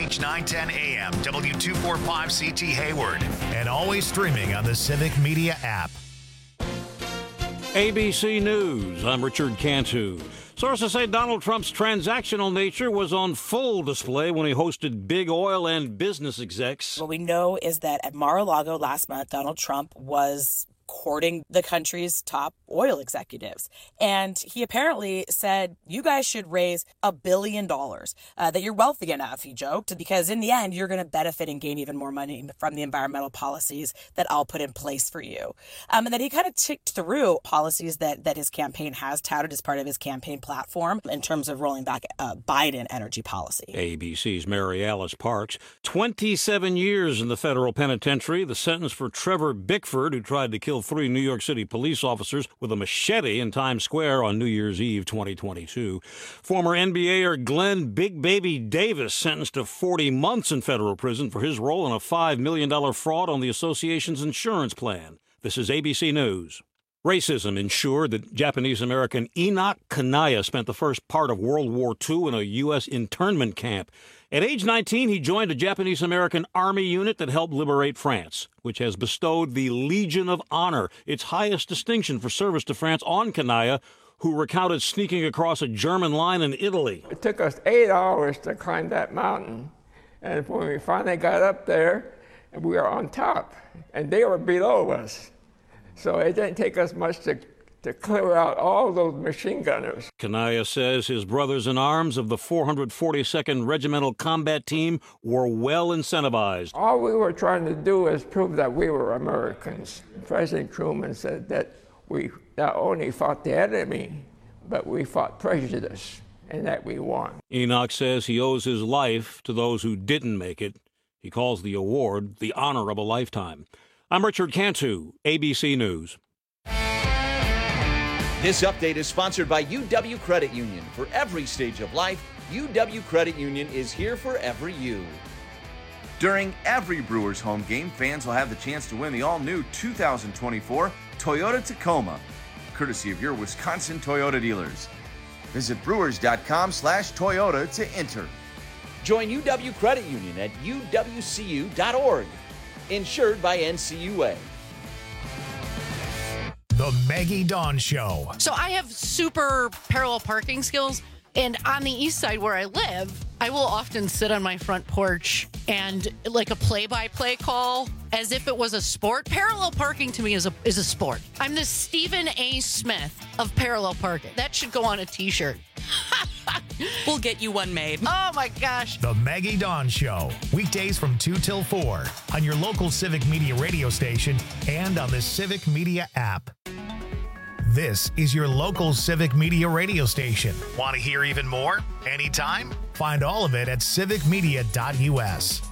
KFH 910 AM, W245CT Hayward, and always streaming on the Civic Media app. ABC News, I'm Richard Cantu. Sources say Donald Trump's transactional nature was on full display when he hosted big oil and business execs. What we know is that at Mar-a-Lago last month, Donald Trump was courting the country's top oil executives. And he apparently said, you guys should raise $1 billion, that you're wealthy enough, he joked, because in the end, you're going to benefit and gain even more money from the environmental policies that I'll put in place for you. And then he kind of ticked through policies that his campaign has touted as part of his campaign platform in terms of rolling back Biden energy policy. ABC's Mary Alice Parks, 27 years in the federal penitentiary, the sentence for Trevor Bickford, who tried to kill 3 New York City police officers with a machete in Times Square on New Year's Eve 2022. Former NBAer Glenn Big Baby Davis sentenced to 40 months in federal prison for his role in a $5 million fraud on the association's insurance plan. This is ABC News. Racism ensured that Japanese-American Enoch Kanaya spent the first part of World War II in a U.S. internment camp. At age 19, he joined a Japanese-American army unit that helped liberate France, which has bestowed the Legion of Honor, its highest distinction for service to France, on Kanaya, who recounted sneaking across a German line in Italy. It took us 8 hours to climb that mountain, and when we finally got up there, we were on top, and they were below us. So it didn't take us much to clear out all those machine gunners. Kanaya says his brothers in arms of the 442nd Regimental Combat Team were well incentivized. All we were trying to do is prove that we were Americans. President Truman said that we not only fought the enemy, but we fought prejudice, and that we won. Enoch says he owes his life to those who didn't make it. He calls the award the honor of a lifetime. I'm Richard Cantu, ABC News. This update is sponsored by UW Credit Union. For every stage of life, UW Credit Union is here for every you. During every Brewers home game, fans will have the chance to win the all-new 2024 Toyota Tacoma, courtesy of your Wisconsin Toyota dealers. Visit brewers.com/Toyota to enter. Join UW Credit Union at uwcu.org. Insured by NCUA. The Maggie Dawn Show. So I have super parallel parking skills, and on the east side where I live, I will often sit on my front porch and like a play-by-play call as if it was a sport. Parallel parking to me is a sport. I'm the Stephen A. Smith of parallel parking. That should go on a t-shirt. We'll get you one made. Oh my gosh. The Maggie Dawn Show. Weekdays from 2 till 4 on your local Civic Media radio station and on the Civic Media app. This is your local Civic Media radio station. Want to hear even more? Anytime? Find all of it at civicmedia.us.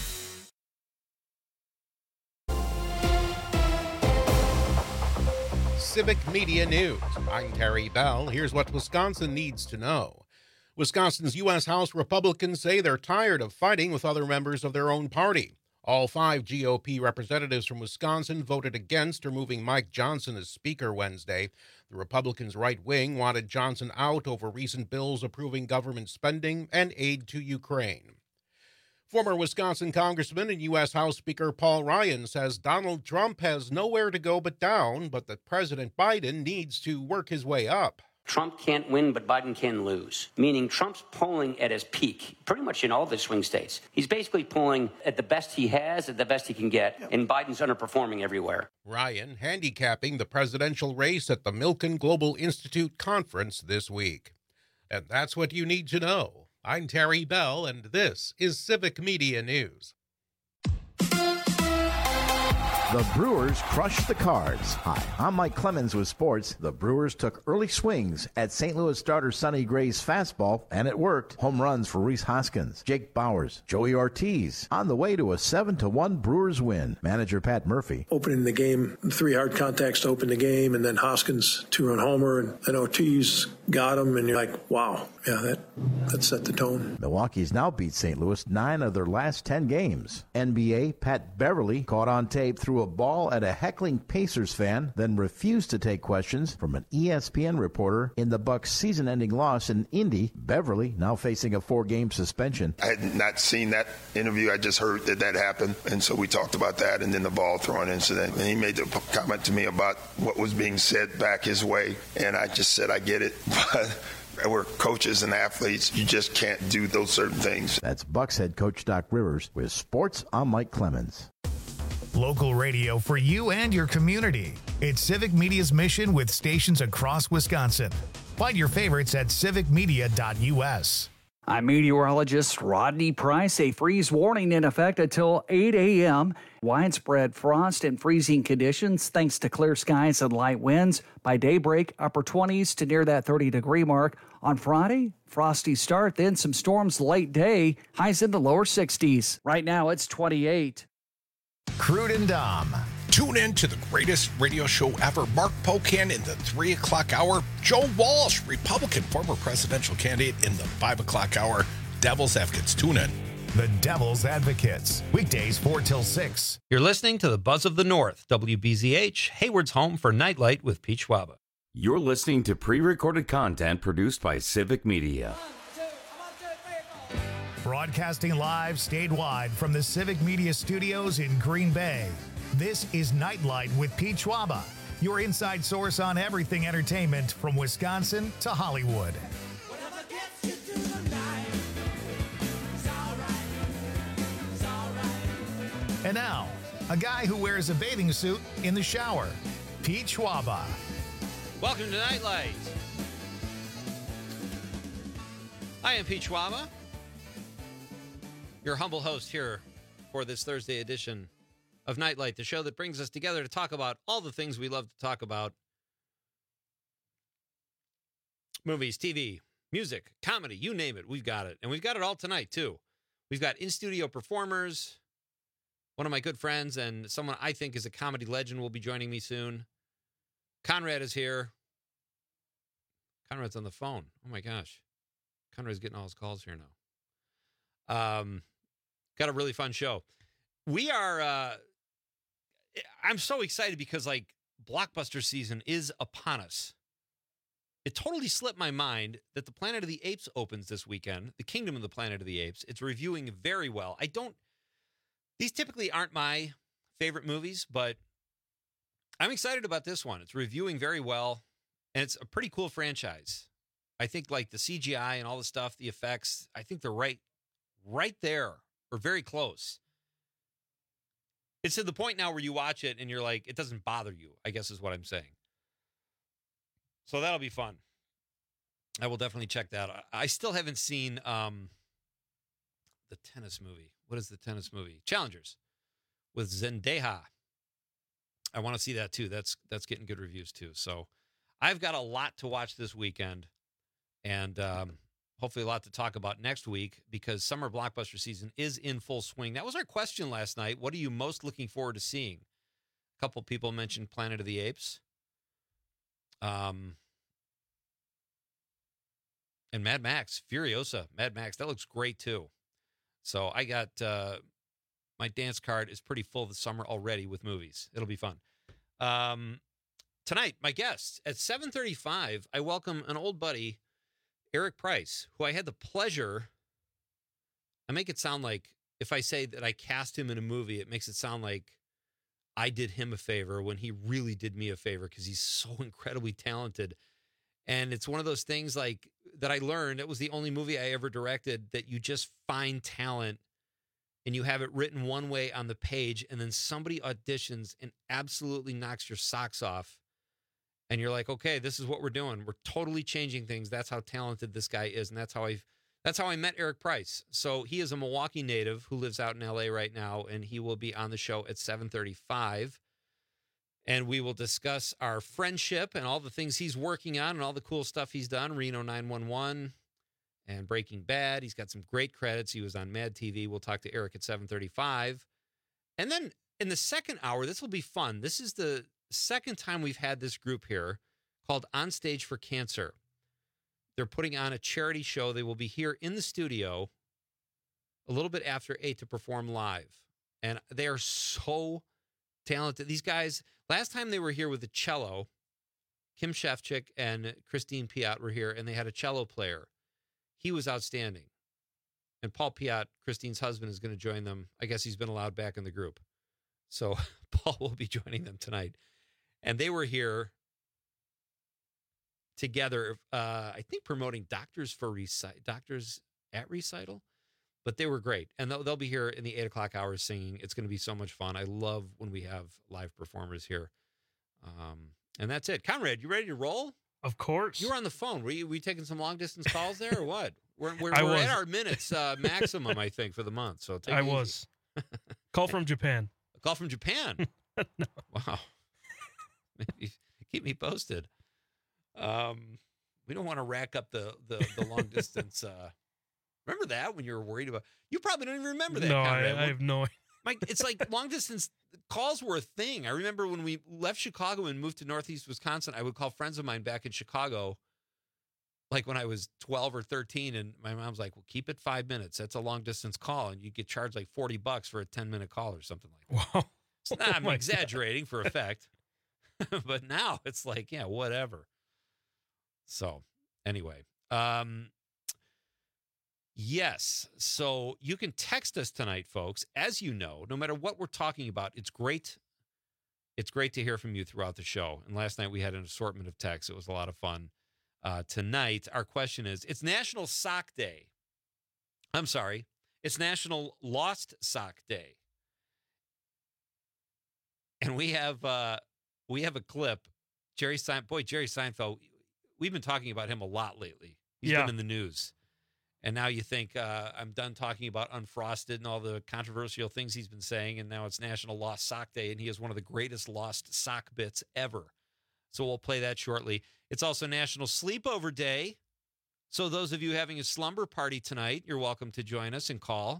Civic Media News. I'm Terry Bell. Here's what Wisconsin needs to know. Wisconsin's U.S. House Republicans say they're tired of fighting with other members of their own party. All 5 GOP representatives from Wisconsin voted against removing Mike Johnson as Speaker Wednesday. The Republicans' right wing wanted Johnson out over recent bills approving government spending and aid to Ukraine. Former Wisconsin Congressman and U.S. House Speaker Paul Ryan says Donald Trump has nowhere to go but down, but that President Biden needs to work his way up. Trump can't win, but Biden can lose, meaning Trump's polling at his peak, pretty much in all the swing states. He's basically polling at the best he has, at the best he can get, and Biden's underperforming everywhere. Ryan handicapping the presidential race at the Milken Global Institute conference this week. And that's what you need to know. I'm Terry Bell, and this is Civic Media News. The Brewers crushed the Cards. Hi, I'm Mike Clemens with sports. The Brewers took early swings at St. Louis starter Sonny Gray's fastball, and it worked. Home runs for Rhys Hoskins, Jake Bowers, Joey Ortiz, on the way to a 7-1 Brewers win. Manager Pat Murphy. Opening the game, 3 hard contacts to open the game, and then Hoskins 2-run homer, and then Ortiz got him, and you're like, wow, yeah, that set the tone. Milwaukee's now beat St. Louis 9 of their last 10 games. NBA Pat Beverly caught on tape through a a ball at a heckling Pacers fan, then refused to take questions from an ESPN reporter in the Bucks' season-ending loss in Indy. Beverly now facing a 4-game suspension. I had not seen that interview. I just heard that happened, and so we talked about that and then the ball throwing incident. And he made the comment to me about what was being said back his way, and I just said, I get it, but we're coaches and athletes. You just can't do those certain things. That's Bucks head coach Doc Rivers. With sports, I'm Mike Clemens. Local radio for you and your community. It's Civic Media's mission with stations across Wisconsin. Find your favorites at civicmedia.us. I'm meteorologist Rodney Price. A freeze warning in effect until 8 a.m. Widespread frost and freezing conditions thanks to clear skies and light winds. By daybreak, upper 20s to near that 30-degree mark. On Friday, frosty start, then some storms late day. Highs in the lower 60s. Right now, it's 28. Crude and Dom. Tune in to the greatest radio show ever. Mark Pocan in the 3 o'clock hour. Joe Walsh, Republican former presidential candidate, in the 5 o'clock hour. Devil's Advocates. Tune in. The Devil's Advocates. Weekdays 4 till 6. You're listening to the Buzz of the North. WBZH, Hayward's home for Nightlight with Pete Schwaba. You're listening to pre-recorded content produced by Civic Media. Broadcasting live statewide from the Civic Media Studios in Green Bay. This is Nightlight with Pete Schwaba, your inside source on everything entertainment from Wisconsin to Hollywood. And now, a guy who wears a bathing suit in the shower, Pete Schwaba. Welcome to Nightlight. I am Pete Schwaba, your humble host here for this Thursday edition of Nightlight, the show that brings us together to talk about all the things we love to talk about. Movies, TV, music, comedy, you name it, we've got it. And we've got it all tonight, too. We've got in-studio performers. One of my good friends and someone I think is a comedy legend will be joining me soon. Conrad is here. Conrad's on the phone. Oh, my gosh. Conrad's getting all his calls here now. Got a really fun show. We are... I'm so excited because, blockbuster season is upon us. It totally slipped my mind that the Planet of the Apes opens this weekend, the Kingdom of the Planet of the Apes. It's reviewing very well. These typically aren't my favorite movies, but I'm excited about this one. It's reviewing very well, and it's a pretty cool franchise. I think, the CGI and all the stuff, the effects, I think they're right there, or very close. It's to the point now where you watch it and you're like, it doesn't bother you, I guess is what I'm saying. So that'll be fun. I will definitely check that out. I still haven't seen the tennis movie. What is the tennis movie? Challengers with Zendaya. I want to see that too. That's getting good reviews too. So I've got a lot to watch this weekend, and hopefully a lot to talk about next week because summer blockbuster season is in full swing. That was our question last night. What are you most looking forward to seeing? A couple people mentioned Planet of the Apes. And Mad Max, Furiosa, Mad Max. That looks great too. So I got my dance card is pretty full this summer already with movies. It'll be fun. Tonight, my guest at 7:35, I welcome an old buddy, Eric Price, who I had the pleasure. I make it sound like if I say that I cast him in a movie, it makes it sound like I did him a favor when he really did me a favor because he's so incredibly talented. And it's one of those things that I learned. It was the only movie I ever directed that you just find talent and you have it written one way on the page and then somebody auditions and absolutely knocks your socks off. And you're like, okay, this is what we're doing. We're totally changing things. That's how talented this guy is. And that's how I met Eric Price. So he is a Milwaukee native who lives out in LA right now, and he will be on the show at 7:35. And we will discuss our friendship and all the things he's working on and all the cool stuff he's done. Reno 911 and Breaking Bad. He's got some great credits. He was on Mad TV. We'll talk to Eric at 7:35. And then in the second hour, this will be fun. This is the second time we've had this group here called On Stage for Cancer. They're putting on a charity show. They will be here in the studio a little bit after 8 to perform live. And they are so talented. These guys, last time they were here with the cello, Kim Shefchik and Christine Piat were here, and they had a cello player. He was outstanding. And Paul Piat, Christine's husband, is going to join them. I guess he's been allowed back in the group. So Paul will be joining them tonight. And they were here together, I think promoting Doctors at Recital. But they were great. And they'll be here in the 8 o'clock hours singing. It's going to be so much fun. I love when we have live performers here. And that's it. Conrad, you ready to roll? Of course. You were on the phone. Were you taking some long distance calls there or what? We're at our minutes maximum, I think, for the month. So take it easy. Call from Japan. A call from Japan. No. Wow. Maybe keep me posted. We don't want to rack up the long distance. Remember that when you were worried about? You probably don't even remember that. No, Conrad. I have no idea. Mike, it's like long distance calls were a thing. I remember when we left Chicago and moved to Northeast Wisconsin, I would call friends of mine back in Chicago, like when I was 12 or 13, and my mom's like, well, keep it 5 minutes. That's a long distance call. And you get charged like $40 for a 10-minute call or something like that. Wow. So, I'm exaggerating for effect. But now it's like, yeah, whatever. So anyway, yes. So you can text us tonight, folks. As you know, no matter what we're talking about, it's great. It's great to hear from you throughout the show. And last night we had an assortment of texts. It was a lot of fun. Tonight, our question is, it's National Sock Day. I'm sorry. It's National Lost Sock Day. And we have a clip. Jerry Seinfeld, we've been talking about him a lot lately. He's been in the news. And now you think I'm done talking about Unfrosted and all the controversial things he's been saying, and now it's National Lost Sock Day, and he is one of the greatest lost sock bits ever. So we'll play that shortly. It's also National Sleepover Day. So those of you having a slumber party tonight, you're welcome to join us and call.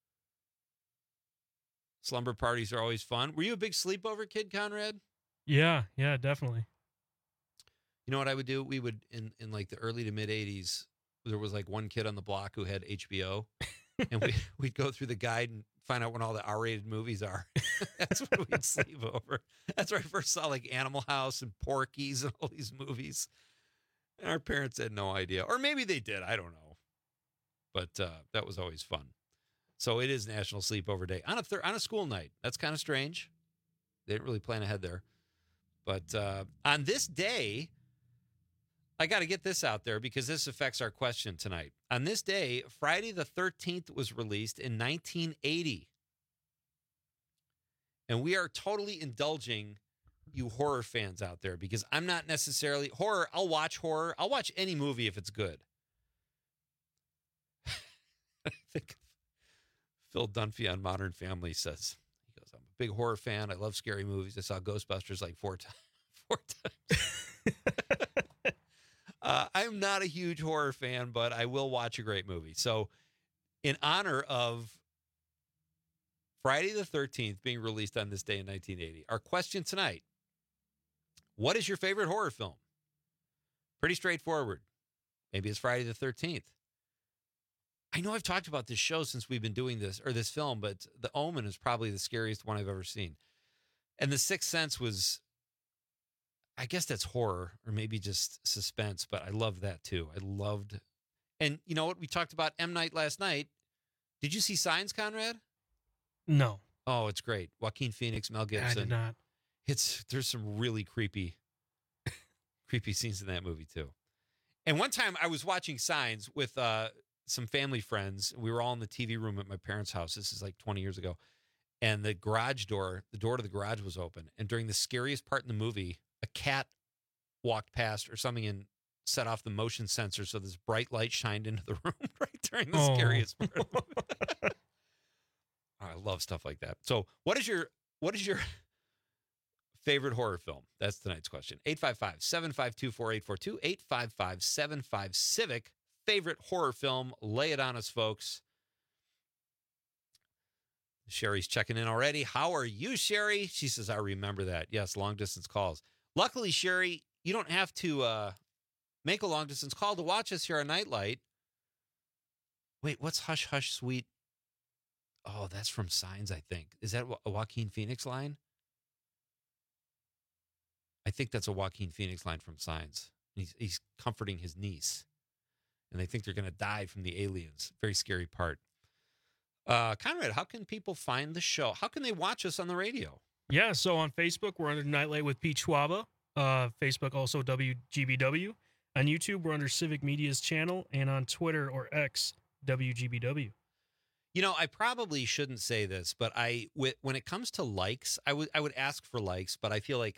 Slumber parties are always fun. Were you a big sleepover kid, Conrad? Yeah, definitely. You know what I would do? We would, in like the early to mid 80s, there was like one kid on the block who had HBO, and we'd go through the guide and find out when all the R-rated movies are. That's when we'd sleep over. That's where I first saw like Animal House and Porky's and all these movies. And our parents had no idea. Or maybe they did. I don't know. But that was always fun. So it is National Sleepover Day on a school night. That's kind of strange. They didn't really plan ahead there. But on this day, I got to get this out there because this affects our question tonight. On this day, Friday the 13th was released in 1980. And we are totally indulging you horror fans out there because I'm not necessarily horror. I'll watch horror. I'll watch any movie if it's good. I think Phil Dunphy on Modern Family says, he goes, I'm a big horror fan. I love scary movies. I saw Ghostbusters like four times. I'm not a huge horror fan, but I will watch a great movie. So in honor of Friday the 13th being released on this day in 1980, our question tonight, what is your favorite horror film? Pretty straightforward. Maybe it's Friday the 13th. I know I've talked about this show since we've been doing this, or this film, but The Omen is probably the scariest one I've ever seen. And The Sixth Sense was, I guess that's horror or maybe just suspense, but I loved that too. And you know what? We talked about M. Night last night. Did you see Signs, Conrad? No. Oh, it's great. Joaquin Phoenix, Mel Gibson. I did not. There's some really creepy scenes in that movie too. And one time I was watching Signs with some family friends. We were all in the TV room at my parents' house. This is like 20 years ago. And the door to the garage was open. And during the scariest part in the movie, a cat walked past or something and set off the motion sensor. So this bright light shined into the room right during the scariest part of the movie. I love stuff like that. So what is your favorite horror film? That's tonight's question. 855-752-4842, 855-75-CIVIC. Favorite horror film. Lay it on us, folks. Sherry's checking in already. How are you, Sherry? She says, I remember that. Yes, long distance calls. Luckily, Sherry, you don't have to make a long distance call to watch us here on Nightlight. Wait, what's Hush Hush Sweet? Oh, that's from Signs, I think. Is that a Joaquin Phoenix line? I think that's a Joaquin Phoenix line from Signs. He's comforting his niece, and they think they're going to die from the aliens. Very scary part. Conrad, how can people find the show? How can they watch us on the radio? Yeah, so on Facebook, we're under Nightlight with Pete Schwaba. Facebook, also WGBW. On YouTube, we're under Civic Media's channel. And on Twitter or X, WGBW. You know, I probably shouldn't say this, but when it comes to likes, I would ask for likes, but I feel like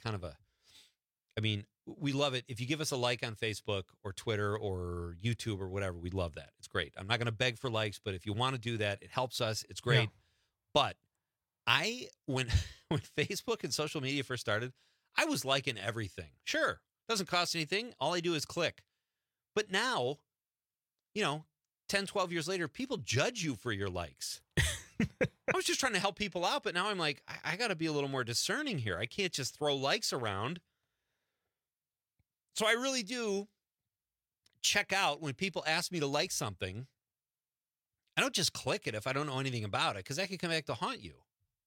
we love it. If you give us a like on Facebook or Twitter or YouTube or whatever, we love that. It's great. I'm not going to beg for likes, but if you want to do that, it helps us. It's great. Yeah. But when Facebook and social media first started, I was liking everything. Sure, doesn't cost anything. All I do is click. But now, 10, 12 years later, people judge you for your likes. I was just trying to help people out, but now I'm like, I got to be a little more discerning here. I can't just throw likes around. So I really do check out when people ask me to like something. I don't just click it if I don't know anything about it, because that could come back to haunt you.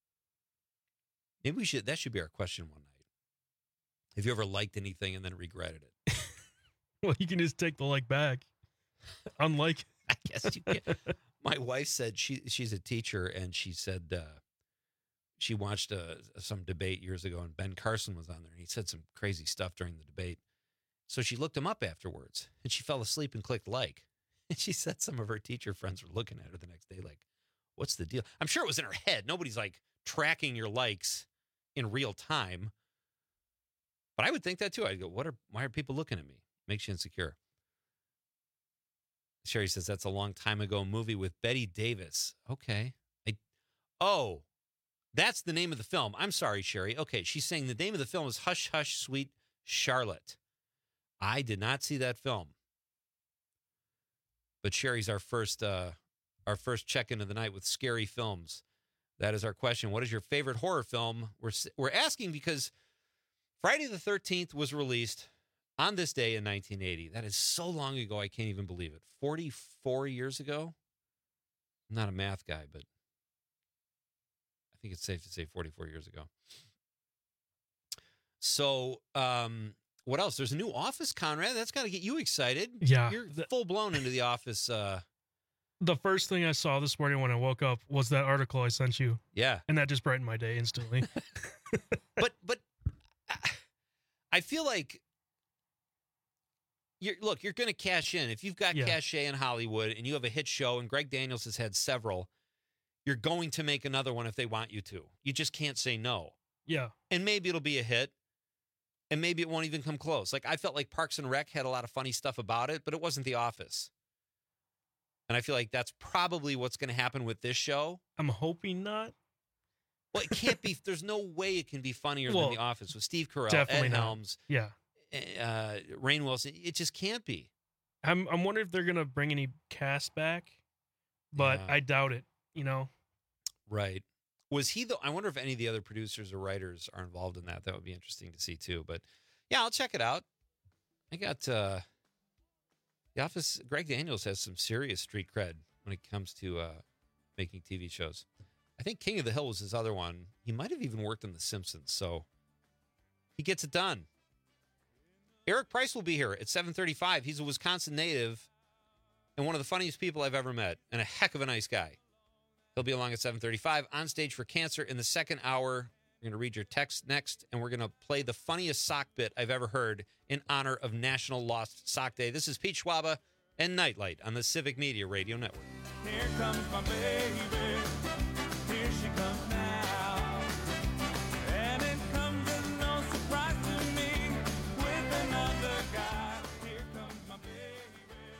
Maybe that should be our question one night. Have you ever liked anything and then regretted it? Well, you can just take the like back. Unlike. I guess you can. My wife said she's a teacher, and she said she watched some debate years ago, and Ben Carson was on there, and he said some crazy stuff during the debate. So she looked him up afterwards, and she fell asleep and clicked like. And she said some of her teacher friends were looking at her the next day like, what's the deal? I'm sure it was in her head. Nobody's like tracking your likes in real time. But I would think that too. I'd go, why are people looking at me? Makes you insecure. Sherry says that's a long time ago movie with Bette Davis. Okay. That's the name of the film. I'm sorry, Sherry. Okay, she's saying the name of the film is Hush, Hush, Sweet Charlotte. I did not see that film. But Sherry's our first check-in of the night with scary films. That is our question. What is your favorite horror film? We're asking because Friday the 13th was released on this day in 1980. That is so long ago, I can't even believe it. 44 years ago? I'm not a math guy, but I think it's safe to say 44 years ago. So, what else? There's a new Office, Conrad. That's got to get you excited. Yeah. You're full-blown into the Office. The first thing I saw this morning when I woke up was that article I sent you. Yeah. And that just brightened my day instantly. But I feel like you're going to cash in. If you've got cachet in Hollywood and you have a hit show, and Greg Daniels has had several, you're going to make another one if they want you to. You just can't say no. Yeah. And maybe it'll be a hit, and maybe it won't even come close. Like, I felt like Parks and Rec had a lot of funny stuff about it, but it wasn't The Office. And I feel like that's probably what's going to happen with this show. I'm hoping not. Well, it can't be. There's no way it can be funnier than The Office with Steve Carell, Ed Helms, Rainn Wilson. It just can't be. I'm wondering if they're going to bring any cast back, but I doubt it, Right. Was he I wonder if any of the other producers or writers are involved in that. That would be interesting to see too. But yeah, I'll check it out. I got The Office. Greg Daniels has some serious street cred when it comes to making TV shows. I think King of the Hill was his other one. He might have even worked on The Simpsons, so he gets it done. Eric Price will be here at 7:35. He's a Wisconsin native and one of the funniest people I've ever met, and a heck of a nice guy. He'll be along at 7:35 on Stage for Cancer. In the second hour, we're going to read your text next, and we're going to play the funniest sock bit I've ever heard in honor of National Lost Sock Day. This is Pete Schwaba and Nightlight on the Civic Media Radio Network. Here comes my baby. Here she comes now. And it comes as no surprise to me with another guy. Here comes my baby.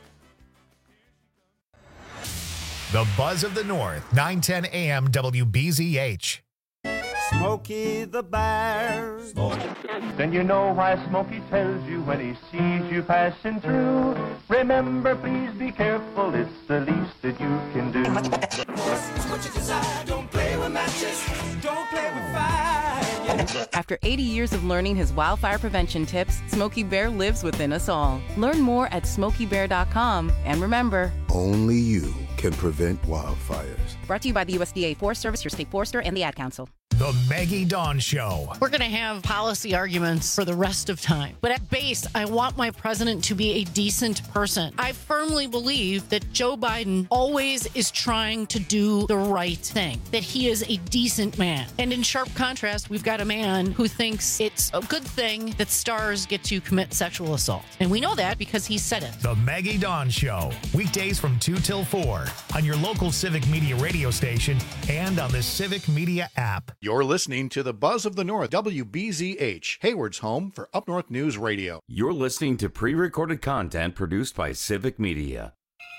The Buzz of the North, 910 AM WBZH. Smokey the Bear. Then you know why Smokey tells you when he sees you passing through. Remember, please be careful, it's the least that you can do. What you desire, don't play with matches, don't play with fire. After 80 years of learning his wildfire prevention tips, Smokey Bear lives within us all. Learn more at SmokeyBear.com. And remember, only you can prevent wildfires. Brought to you by the USDA Forest Service, your state forester, and the Ad Council. The Maggie Dawn Show. We're going to have policy arguments for the rest of time. But at base, I want my president to be a decent person. I firmly believe that Joe Biden always is trying to do the right thing, that he is a decent man. And in sharp contrast, we've got a man who thinks it's a good thing that stars get to commit sexual assault. And we know that because he said it. The Maggie Dawn Show. Weekdays from 2 till 4 on your local Civic Media radio station and on the Civic Media app. You're listening to the Buzz of the North, WBZH, Hayward's home for Up North News Radio. You're listening to pre-recorded content produced by Civic Media.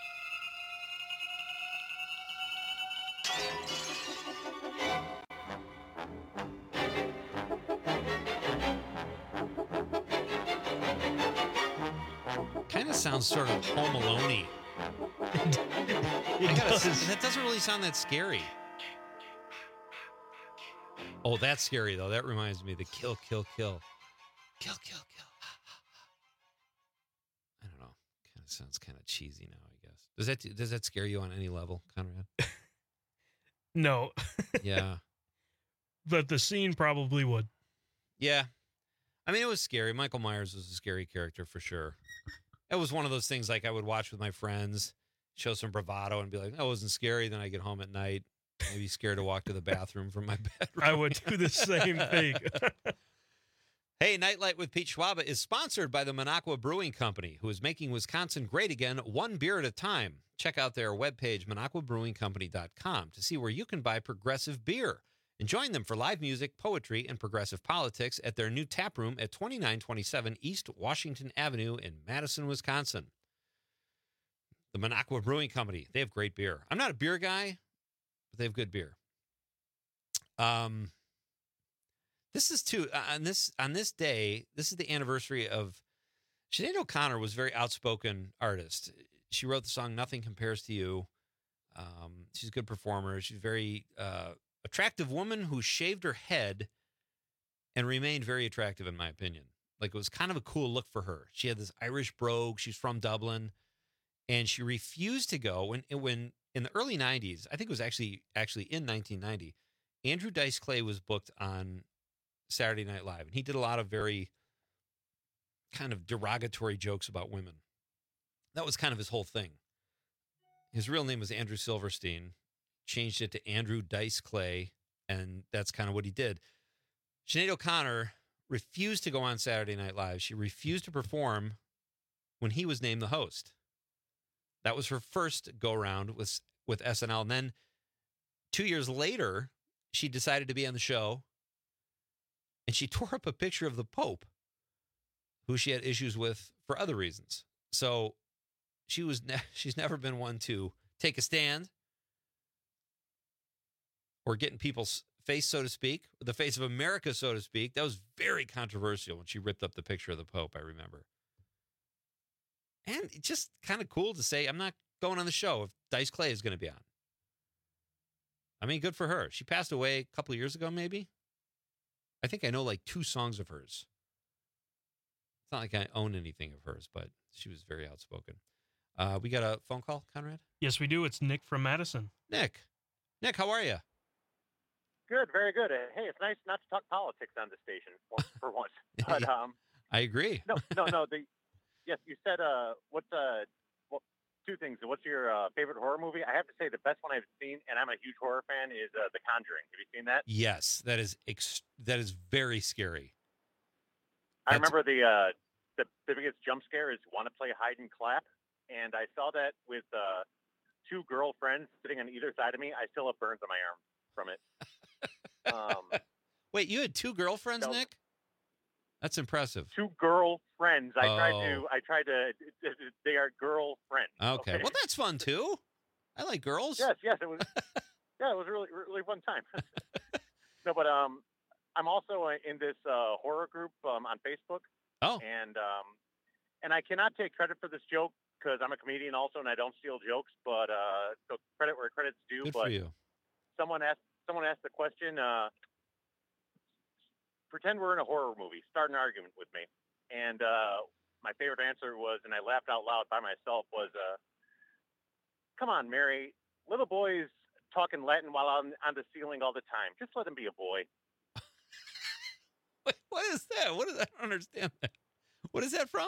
Kind of sounds sort of Home Alone-y. That doesn't really sound that scary. Oh, that's scary, though. That reminds me of the kill, kill, kill. Kill, kill, kill. I don't know. Kind of sounds kind of cheesy now, I guess. Does that scare you on any level, Conrad? No. Yeah. But the scene probably would. Yeah. I mean, it was scary. Michael Myers was a scary character for sure. It was one of those things like I would watch with my friends, show some bravado and be like, that wasn't scary. Then I get home at night. Maybe scared to walk to the bathroom from my bedroom. I would do the same thing. Hey, Nightlight with Pete Schwaba is sponsored by the Minocqua Brewing Company, who is making Wisconsin great again, one beer at a time. Check out their webpage, MinocquaBrewingCompany.com, to see where you can buy progressive beer. And join them for live music, poetry, and progressive politics at their new tap room at 2927 East Washington Avenue in Madison, Wisconsin. The Minocqua Brewing Company, they have great beer. I'm not a beer guy, but they have good beer. This is too on this day. This is the anniversary of Sinead O'Connor. Was a very outspoken artist. She wrote the song "Nothing Compares to You." She's a good performer. She's a very attractive woman who shaved her head and remained very attractive, in my opinion. Like, it was kind of a cool look for her. She had this Irish brogue. She's from Dublin, and she refused to go when in the early 90s, I think it was actually in 1990, Andrew Dice Clay was booked on Saturday Night Live, and he did a lot of very kind of derogatory jokes about women. That was kind of his whole thing. His real name was Andrew Silverstein, changed it to Andrew Dice Clay, and that's kind of what he did. Sinead O'Connor refused to go on Saturday Night Live. She refused to perform when he was named the host. That was her first go-around with SNL. And then 2 years later, she decided to be on the show, and she tore up a picture of the Pope, who she had issues with for other reasons. So she's never been one to take a stand or get in people's face, so to speak, the face of America, so to speak. That was very controversial when she ripped up the picture of the Pope, I remember. And it's just kind of cool to say, I'm not going on the show if Dice Clay is going to be on. I mean, good for her. She passed away a couple of years ago, maybe. I think I know like 2 songs of hers. It's not like I own anything of hers, but she was very outspoken. We got a phone call, Conrad? Yes, we do. It's Nick from Madison. Nick, how are you? Good, very good. Hey, it's nice not to talk politics on the station for once. But I agree. No. Yes, you said what's 2 things. What's your favorite horror movie? I have to say the best one I've seen, and I'm a huge horror fan, is The Conjuring. Have you seen that? Yes, that is very scary. I remember the biggest jump scare is want to play hide and clap, and I saw that with 2 girlfriends sitting on either side of me. I still have burns on my arm from it. Wait, you had 2 girlfriends, Nick? That's impressive. 2 girlfriends. I tried to. They are girlfriends. Okay. Well, that's fun too. I like girls. Yes. It was. Yeah, it was a really fun time. No, but I'm also in this horror group on Facebook. Oh. And I cannot take credit for this joke because I'm a comedian also, and I don't steal jokes. But so credit where credit's due. Good but for you. Someone asked the question. Pretend we're in a horror movie. Start an argument with me. And my favorite answer was, and I laughed out loud by myself, was, come on, Mary, little boys talking Latin while on the ceiling all the time. Just let him be a boy. Wait, what is that? I don't understand that. What is that from?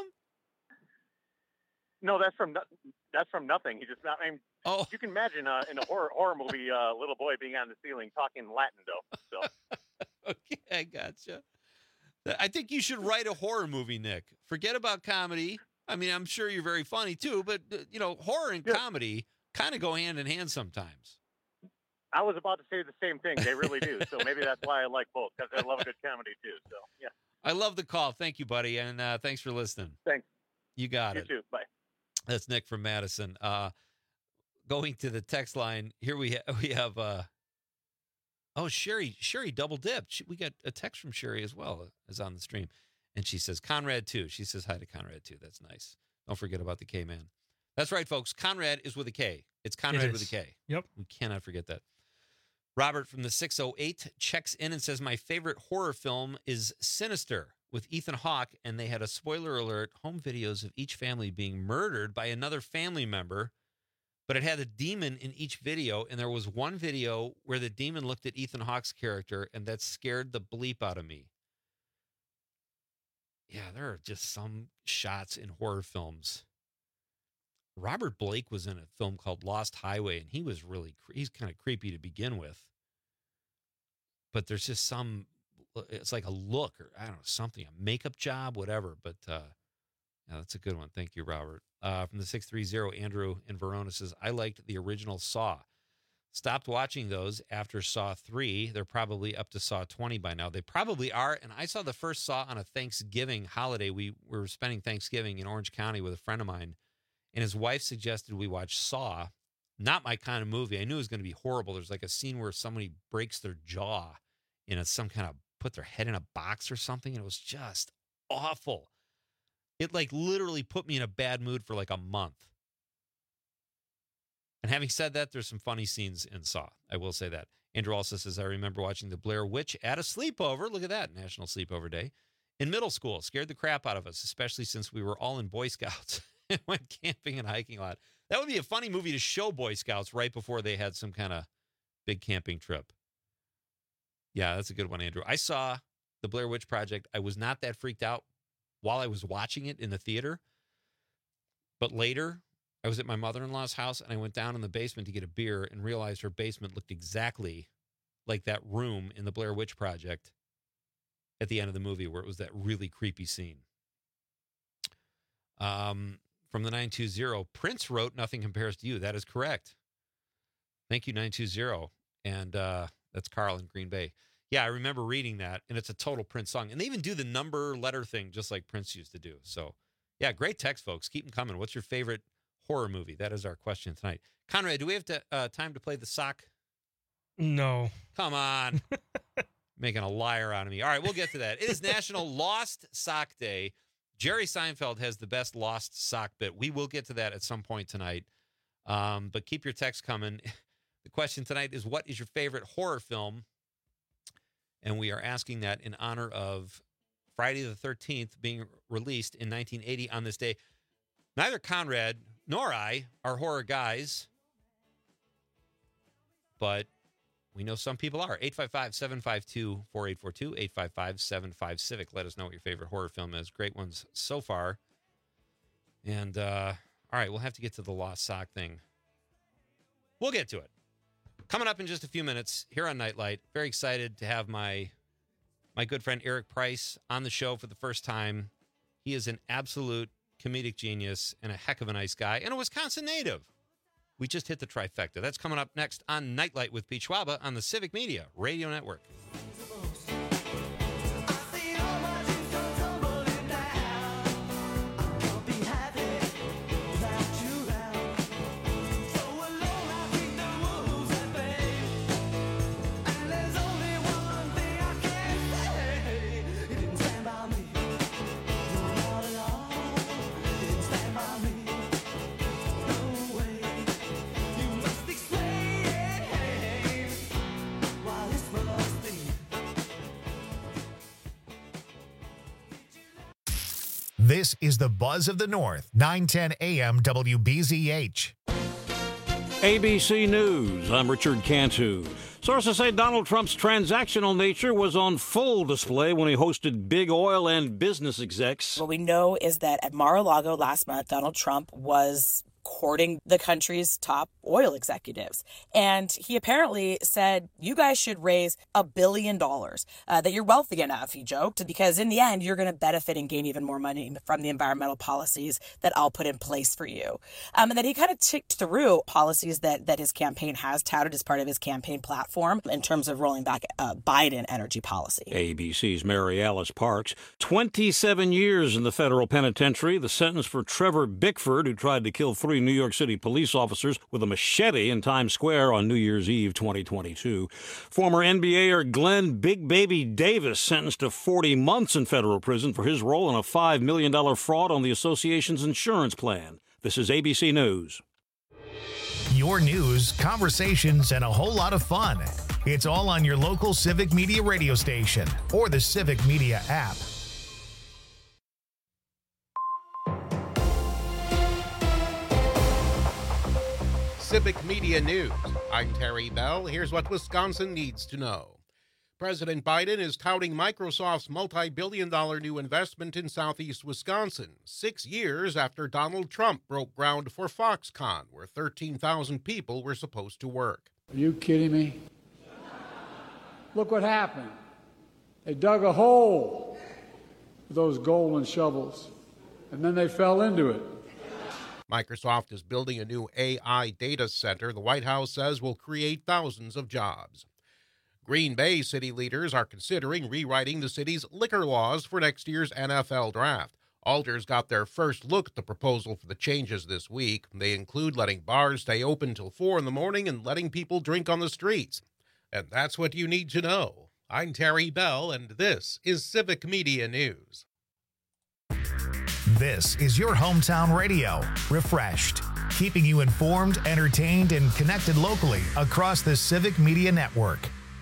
No, that's from nothing. He just, I mean, you can imagine in a horror movie, a little boy being on the ceiling talking Latin, though. So. Okay, I gotcha. I think you should write a horror movie, Nick. Forget about comedy. I mean, I'm sure you're very funny too, but horror and comedy kind of go hand in hand sometimes. I was about to say the same thing. They really do. So maybe that's why I like both, because I love a good comedy too. So yeah. I love the call. Thank you, buddy, and thanks for listening. Thanks. You got it. You too. Bye. That's Nick from Madison. Going to the text line here, we have. Sherry double dipped. We got a text from Sherry as well as on the stream, and she says Conrad too. She says hi to Conrad too. That's nice. Don't forget about the K man. That's right, folks. Conrad is with a K. It's Conrad with a K. Yep. We cannot forget that. Robert from the 608 checks in and says, my favorite horror film is Sinister with Ethan Hawke, and they had a spoiler alert, home videos of each family being murdered by another family member, but it had a demon in each video, and there was one video where the demon looked at Ethan Hawke's character, and that scared the bleep out of me. Yeah, there are just some shots in horror films. Robert Blake was in a film called Lost Highway, and he's kind of creepy to begin with. But there's just it's like a look or, I don't know, something, a makeup job, whatever. But yeah, that's a good one. Thank you, Robert. From the 630, Andrew in Verona says, I liked the original Saw. Stopped watching those after Saw 3. They're probably up to Saw 20 by now. They probably are. And I saw the first Saw on a Thanksgiving holiday. We were spending Thanksgiving in Orange County with a friend of mine. And his wife suggested we watch Saw. Not my kind of movie. I knew it was going to be horrible. There's like a scene where somebody breaks their jaw in some kind of, put their head in a box or something. And it was just awful. It like literally put me in a bad mood for like a month. And having said that, there's some funny scenes in Saw. I will say that. Andrew also says, I remember watching The Blair Witch at a sleepover. Look at that, National Sleepover Day. In middle school, scared the crap out of us, especially since we were all in Boy Scouts. Went camping and hiking a lot. That would be a funny movie to show Boy Scouts right before they had some kind of big camping trip. Yeah, that's a good one, Andrew. I saw The Blair Witch Project. I was not that freaked out while I was watching it in the theater. But later, I was at my mother-in-law's house, and I went down in the basement to get a beer and realized her basement looked exactly like that room in The Blair Witch Project at the end of the movie where it was that really creepy scene. From the 920, Prince wrote Nothing Compares to You. That is correct. Thank you, 920. And that's Carl in Green Bay. Yeah, I remember reading that, and it's a total Prince song. And they even do the number letter thing just like Prince used to do. So, yeah, great text, folks. Keep them coming. What's your favorite horror movie? That is our question tonight. Conrad, do we have time to play the sock? No. Come on. Making a liar out of me. All right, we'll get to that. It is National Lost Sock Day. Jerry Seinfeld has the best lost sock bit. We will get to that at some point tonight. But keep your texts coming. The question tonight is, what is your favorite horror film? And we are asking that in honor of Friday the 13th being released in 1980 on this day. Neither Conrad nor I are horror guys, but we know some people are. 855-752-4842, 855-75-CIVIC. Let us know what your favorite horror film is. Great ones so far. And, all right, we'll have to get to the lost sock thing. We'll get to it. Coming up in just a few minutes here on Nightlight. Very excited to have my good friend Eric Price on the show for the first time. He is an absolute comedic genius and a heck of a nice guy and a Wisconsin native. We just hit the trifecta. That's coming up next on Nightlight with Pete Schwaba on the Civic Media Radio Network. This is the Buzz of the North, 910 AM WBZH. ABC News, I'm Richard Cantu. Sources say Donald Trump's transactional nature was on full display when he hosted big oil and business execs. What we know is that at Mar-a-Lago last month, Donald Trump was courting the country's top oil executives. And he apparently said, you guys should raise $1 billion, that you're wealthy enough, he joked, because in the end, you're going to benefit and gain even more money from the environmental policies that I'll put in place for you. And that he kind of ticked through policies that his campaign has touted as part of his campaign platform in terms of rolling back Biden energy policy. ABC's Mary Alice Parks, 27 years in the federal penitentiary, the sentence for Trevor Bickford, who tried to kill 3 New York City police officers with a machete in Times Square on New Year's Eve 2022. Former NBAer Glenn Big Baby Davis sentenced to 40 months in federal prison for his role in a $5 million fraud on the association's insurance plan. This is ABC News. Your news, conversations, and a whole lot of fun. It's all on your local Civic Media radio station or the Civic Media app. Civic Media News. I'm Terry Bell. Here's what Wisconsin needs to know. President Biden is touting Microsoft's multi-billion-dollar new investment in southeast Wisconsin, 6 years after Donald Trump broke ground for Foxconn, where 13,000 people were supposed to work. Are you kidding me? Look what happened. They dug a hole with those golden shovels, and then they fell into it. Microsoft is building a new AI data center the White House says will create thousands of jobs. Green Bay city leaders are considering rewriting the city's liquor laws for next year's NFL draft. Alders got their first look at the proposal for the changes this week. They include letting bars stay open till 4 in the morning and letting people drink on the streets. And that's what you need to know. I'm Terry Bell, and this is Civic Media News. This is your hometown radio, refreshed, keeping you informed, entertained, and connected locally across the Civic Media Network.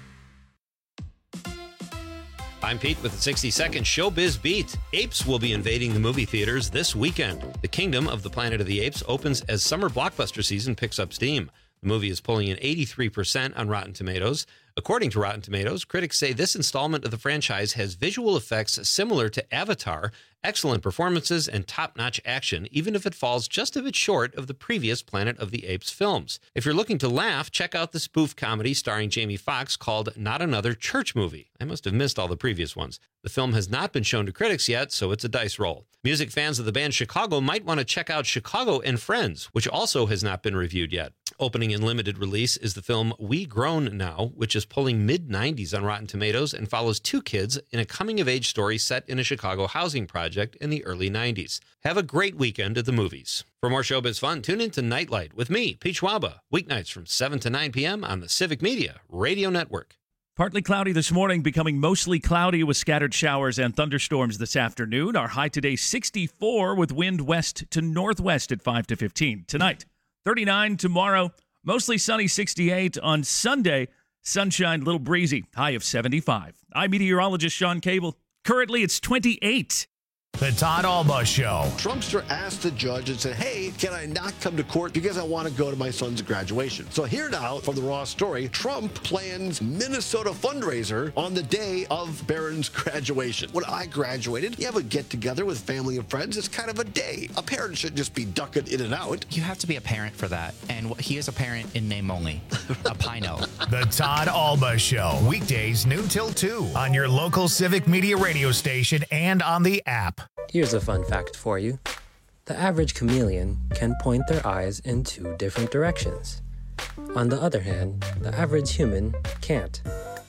I'm Pete with the 60-second Showbiz Beat. Apes will be invading the movie theaters this weekend. The Kingdom of the Planet of the Apes opens as summer blockbuster season picks up steam. The movie is pulling in 83% on Rotten Tomatoes. According to Rotten Tomatoes, critics say this installment of the franchise has visual effects similar to Avatar, excellent performances, and top-notch action, even if it falls just a bit short of the previous Planet of the Apes films. If you're looking to laugh, check out the spoof comedy starring Jamie Foxx called Not Another Church Movie. I must have missed all the previous ones. The film has not been shown to critics yet, so it's a dice roll. Music fans of the band Chicago might want to check out Chicago and Friends, which also has not been reviewed yet. Opening in limited release is the film We Grown Now, which is pulling mid-90s on Rotten Tomatoes and follows 2 kids in a coming-of-age story set in a Chicago housing project in the early 90s. Have a great weekend at the movies. For more showbiz fun, tune in to Nightlight with me, Pete Schwaba, weeknights from 7 to 9 p.m. on the Civic Media Radio Network. Partly cloudy this morning, becoming mostly cloudy with scattered showers and thunderstorms this afternoon. Our high today 64 with wind west to northwest at 5 to 15. Tonight, 39 tomorrow, mostly sunny 68 on Sunday. Sunshine, little breezy, high of 75. I'm meteorologist Sean Cable. Currently, it's 28. The Todd Alba Show. Trumpster asked the judge and said, hey, can I not come to court because I want to go to my son's graduation? So here now from the Raw story, Trump plans Minnesota fundraiser on the day of Barron's graduation. When I graduated, you have a get-together with family and friends. It's kind of a day. A parent should just be ducking in and out. You have to be a parent for that. And he is a parent in name only. A Pino. The Todd Alba Show. Weekdays noon till 2 on your local Civic Media radio station and on the app. Here's a fun fact for you. The average chameleon can point their eyes in 2 different directions. On the other hand, the average human can't.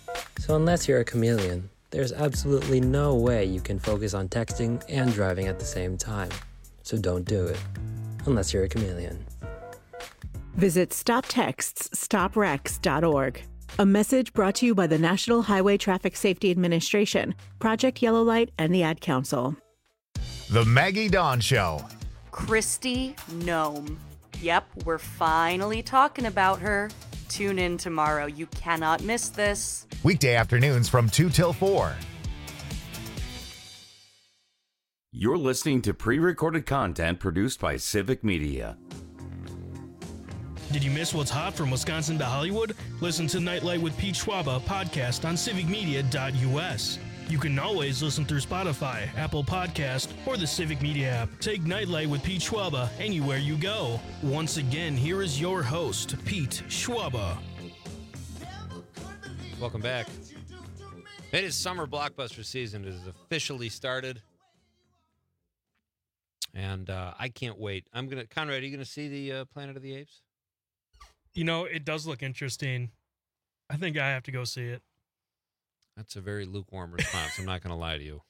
So unless you're a chameleon, there's absolutely no way you can focus on texting and driving at the same time. So don't do it, unless you're a chameleon. Visit StopTextsStopWrecks.org. A message brought to you by the National Highway Traffic Safety Administration, Project Yellow Light, and the Ad Council. The Maggie Dawn Show. Kristi Noem. Yep, we're finally talking about her. Tune in tomorrow. You cannot miss this. Weekday afternoons from 2 till 4. You're listening to pre-recorded content produced by Civic Media. Did you miss what's hot from Wisconsin to Hollywood? Listen to Nightlight with Pete Schwaba podcast on civicmedia.us. You can always listen through Spotify, Apple Podcast, or the Civic Media app. Take Nightlight with Pete Schwaba anywhere you go. Once again, here is your host, Pete Schwaba. Welcome back. It is summer blockbuster season. It has officially started. And I can't wait. Conrad, are you going to see the Planet of the Apes? You know, it does look interesting. I think I have to go see it. That's a very lukewarm response. I'm not going to lie to you.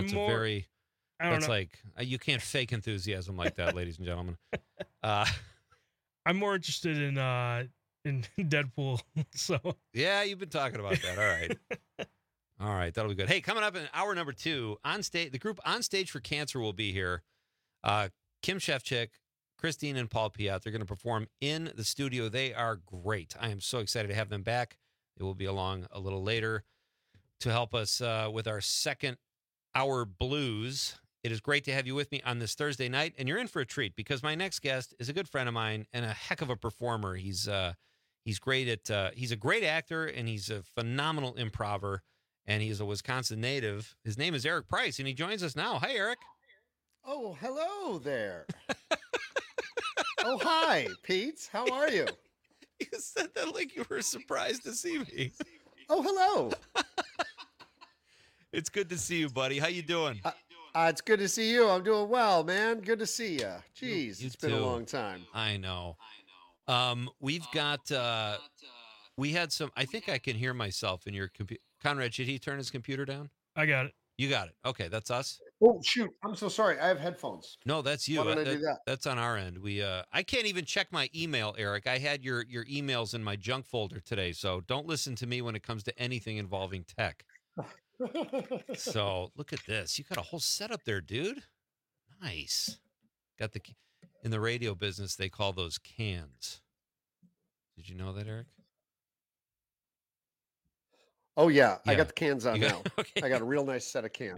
You can't fake enthusiasm like that, ladies and gentlemen. I'm more interested in Deadpool. So yeah, you've been talking about that. All right. All right, that'll be good. Hey, coming up in hour number 2, on stage, the group On Stage for Cancer will be here. Kim Shefchik, Christine, and Paul Piat. They're going to perform in the studio. They are great. I am so excited to have them back. They will be along a little later to help us with our second hour blues. It is great to have you with me on this Thursday night, and you're in for a treat because my next guest is a good friend of mine and a heck of a performer. He's great at he's a great actor, and he's a phenomenal improver, and he's a Wisconsin native. His name is Eric Price, and he joins us now. Hi, Eric. Oh, hello there. Oh, hi, Pete. How are you? You said that like you were surprised to see me. Oh, hello. It's good to see you, buddy. How you doing? It's good to see you. I'm doing well, man. Good to see you. Jeez, it's been a long time. I know. We've got, we had some, I think I can hear myself in your computer. Conrad, should he turn his computer down? I got it. You got it. Okay, that's us. Oh, shoot. I'm so sorry. I have headphones. No, that's you. Why don't I do that? That's on our end. I can't even check my email, Eric. I had your emails in my junk folder today, so don't listen to me when it comes to anything involving tech. So look at this. You got a whole setup there, dude. Nice. Got in the radio business, they call those cans. Did you know that, Eric? Oh, yeah. Yeah. I got the cans on now. Okay. I got a real nice set of cans.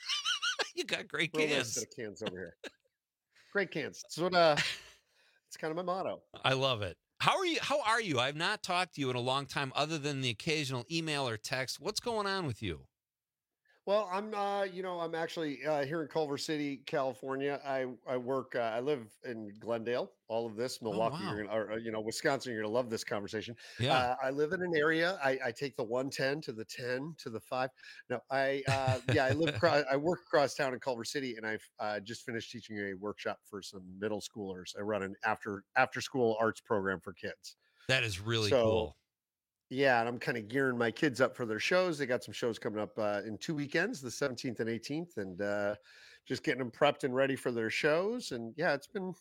You got great Real nice cans. set of cans over here. Great cans. That's what, it's kind of my motto. I love it. How are you? I've not talked to you in a long time other than the occasional email or text. What's going on with you? Well, I'm actually here in Culver City, California. I work. I live in Glendale. All of this, Milwaukee, wow. Wisconsin. You're gonna love this conversation. Yeah. I live in an area. I take the 110 to the 10 to the 5. No, I live. I work across town in Culver City, and I've just finished teaching a workshop for some middle schoolers. I run an after school arts program for kids. That is really cool. Yeah, and I'm kind of gearing my kids up for their shows. They got some shows coming up in 2 weekends, the 17th and 18th, and just getting them prepped and ready for their shows. And yeah,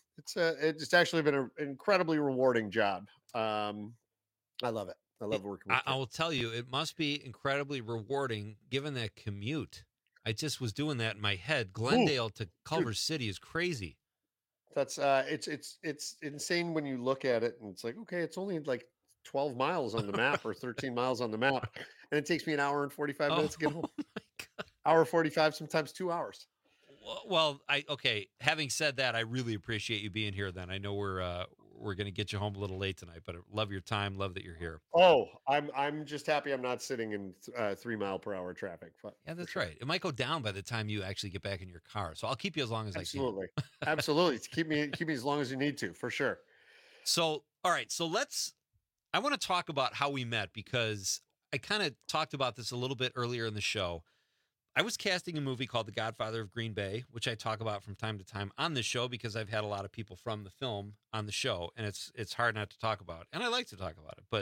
it's actually been an incredibly rewarding job. I love it. I love working with kids. I will tell you, it must be incredibly rewarding given that commute. I just was doing that in my head. Glendale to Culver City is crazy. That's it's insane when you look at it, and it's like, okay, it's only like 12 miles on the map or 13 miles on the map, and it takes me an hour and 45 minutes to get home. Hour 45, sometimes 2 hours. Well, having said that, I really appreciate you being here. Then I know we're going to get you home a little late tonight, but I love your time. Love that you're here. Oh, I'm just happy I'm not sitting in 3 mile per hour traffic. Yeah, that's right. It might go down by the time you actually get back in your car. So I'll keep you as long as I can. Absolutely. Keep me as long as you need to, for sure. So, all right. So I want to talk about how we met because I kind of talked about this a little bit earlier in the show. I was casting a movie called The Godfather of Green Bay, which I talk about from time to time on this show because I've had a lot of people from the film on the show, and it's hard not to talk about. And I like to talk about it. But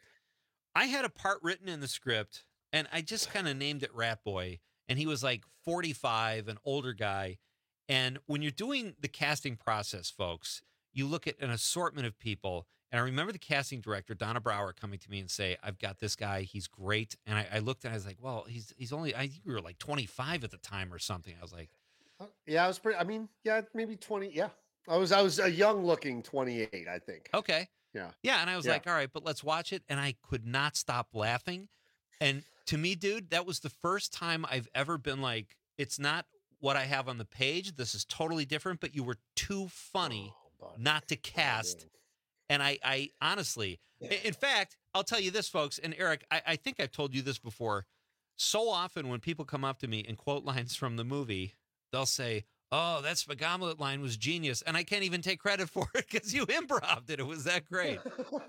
I had a part written in the script, and I just kind of named it Rat Boy, and he was like 45, an older guy. And when you're doing the casting process, folks, you look at an assortment of people. And I remember the casting director, Donna Brower, coming to me and say, I've got this guy. He's great. And I looked and I was like, well, he's only, I think we were like 25 at the time or something. I was like, yeah, I was maybe 20. Yeah. I was a young looking 28, I think. Okay. Yeah. Yeah. And I was like, all right, but let's watch it. And I could not stop laughing. And to me, dude, that was the first time I've ever been like, it's not what I have on the page. This is totally different, but you were too funny not to cast And I honestly, in fact, I'll tell you this, folks, and Eric, I think I've told you this before. So often when people come up to me and quote lines from the movie, they'll say, "Oh, that Spagamlet line was genius," and I can't even take credit for it because you improv'd it. It was that great.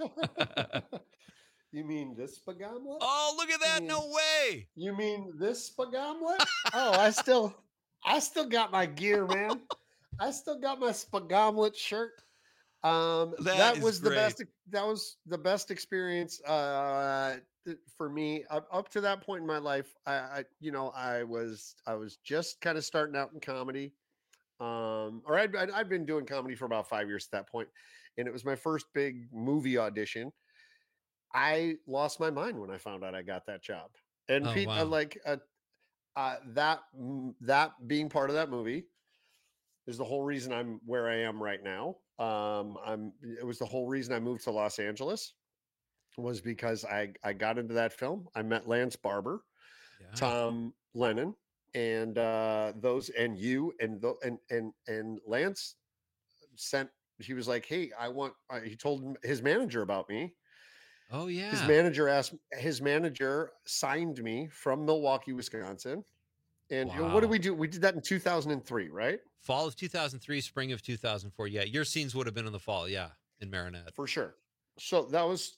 You mean this Spagamlet? Oh, look at that! No way. You mean this Spagamlet? Oh, I still got my gear, man. I still got my Spagamlet shirt. That was the best. That was the best experience for me up to that point in my life. I was just kind of starting out in comedy, or I'd been doing comedy for about 5 years at that point, and it was my first big movie audition. I lost my mind when I found out I got that job, and Oh, people wow. that being part of that movie is the whole reason I'm where I am right now. It was the whole reason I moved to Los Angeles, was because I got into that film. I met Lance Barber, Tom Lennon, and and Lance he was like, "Hey, he told his manager about me." Oh yeah. His manager signed me from Milwaukee, Wisconsin. And what Wow. did we do? We did that in 2003, right? Fall of 2003, spring of 2004. Yeah, your scenes would have been in the fall. Yeah, in Marinette. For sure. So that was,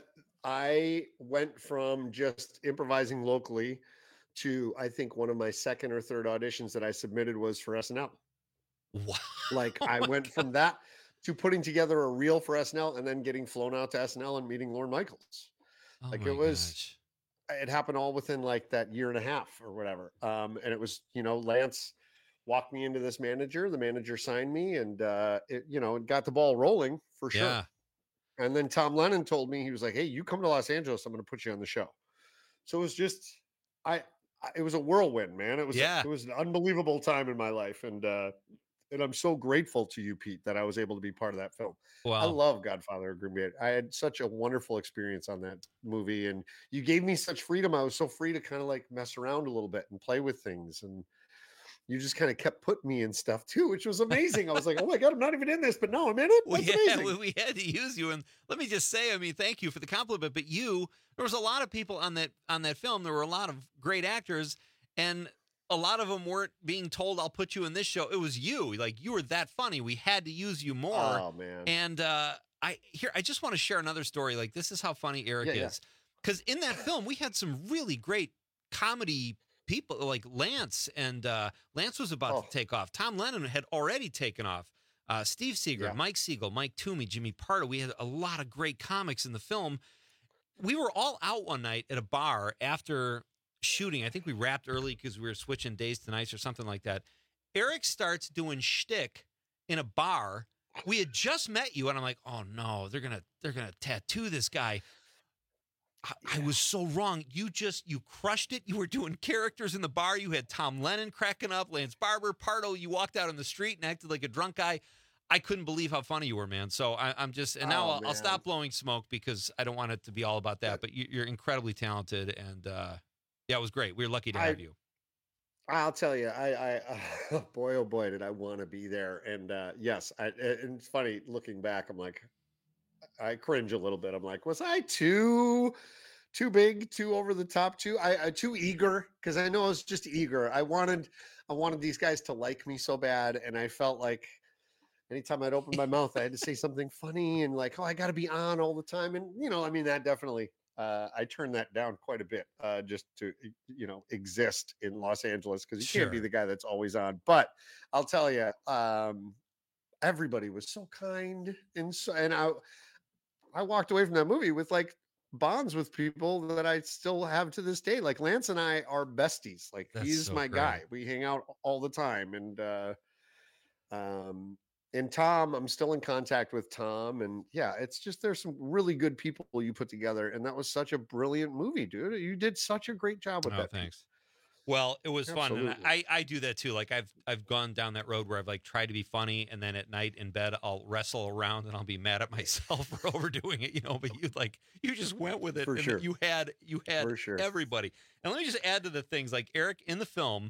I went from just improvising locally to, I think one of my second or third auditions that I submitted was for SNL. Wow. Like I went from that to putting together a reel for SNL and then getting flown out to SNL and meeting Lorne Michaels. Oh Like my it was, gosh. it happened all within like that year and a half or whatever. And it was, Lance walked me into this manager, the manager signed me, and it got the ball rolling for sure. Yeah. And then Tom Lennon told me, he was like, "Hey, you come to Los Angeles, I'm going to put you on the show." So it was just, it was a whirlwind, man. It was an unbelievable time in my life. And I'm so grateful to you, Pete, that I was able to be part of that film. I Wow. love Godfather of Green Bay. I had such a wonderful experience on that movie, and you gave me such freedom. I was so free to kind of like mess around a little bit and play with things, and you just kind of kept putting me in stuff too, which was amazing. I was like, "Oh my God, I'm not even in this, but no, I'm in it." That's amazing. We had to use you, and let me just say, I mean, thank you for the compliment. But there was a lot of people on that film. There were a lot of great actors, and a lot of them weren't being told, "I'll put you in this show." It was you. Like, you were that funny. We had to use you more. Oh man. And I just want to share another story. Like, this is how funny Eric is. Because in that film, we had some really great comedy people, like Lance, and Lance was about to take off. Tom Lennon had already taken off. Steve Seeger, Mike Siegel, Mike Toomey, Jimmy Pardo. We had a lot of great comics in the film. We were all out one night at a bar after shooting. I think we wrapped early because we were switching days to nights or something like that. Eric starts doing shtick in a bar. We had just met you, and I'm like, "Oh no, they're gonna tattoo this guy." I was so wrong. You crushed it. You were doing characters in the bar. You had Tom Lennon cracking up, Lance Barber, Pardo. You walked out on the street and acted like a drunk guy. I couldn't believe how funny you were, man. So I'm just, and now I'll stop blowing smoke because I don't want it to be all about that. But you're incredibly talented, and yeah, it was great. We were lucky to have you. I'll tell you, I boy, oh boy, did I want to be there. And yes, and it's funny looking back. I'm like, I cringe a little bit. I'm like, was I too big, too over the top, too eager? Because I know I was just eager. I wanted these guys to like me so bad, and I felt like anytime I'd open my mouth, I had to say something funny and like, "Oh, I got to be on all the time." And I mean, that definitely. I turned that down quite a bit just to exist in Los Angeles, because you can't be the guy that's always on. But I'll tell you, everybody was so kind, and I walked away from that movie with like bonds with people that I still have to this day. Like Lance and I are besties. Like he's my guy. We hang out all the time, and Tom, I'm still in contact with Tom. And yeah, it's just, there's some really good people you put together. And that was such a brilliant movie, dude. You did such a great job with that. Thanks. Well, it was Absolutely. fun. And I do that too. Like I've gone down that road where I've like tried to be funny, and then at night in bed, I'll wrestle around and I'll be mad at myself for overdoing it, but you just went with it. For sure. You had For sure. everybody. And let me just add to the things like Eric in the film,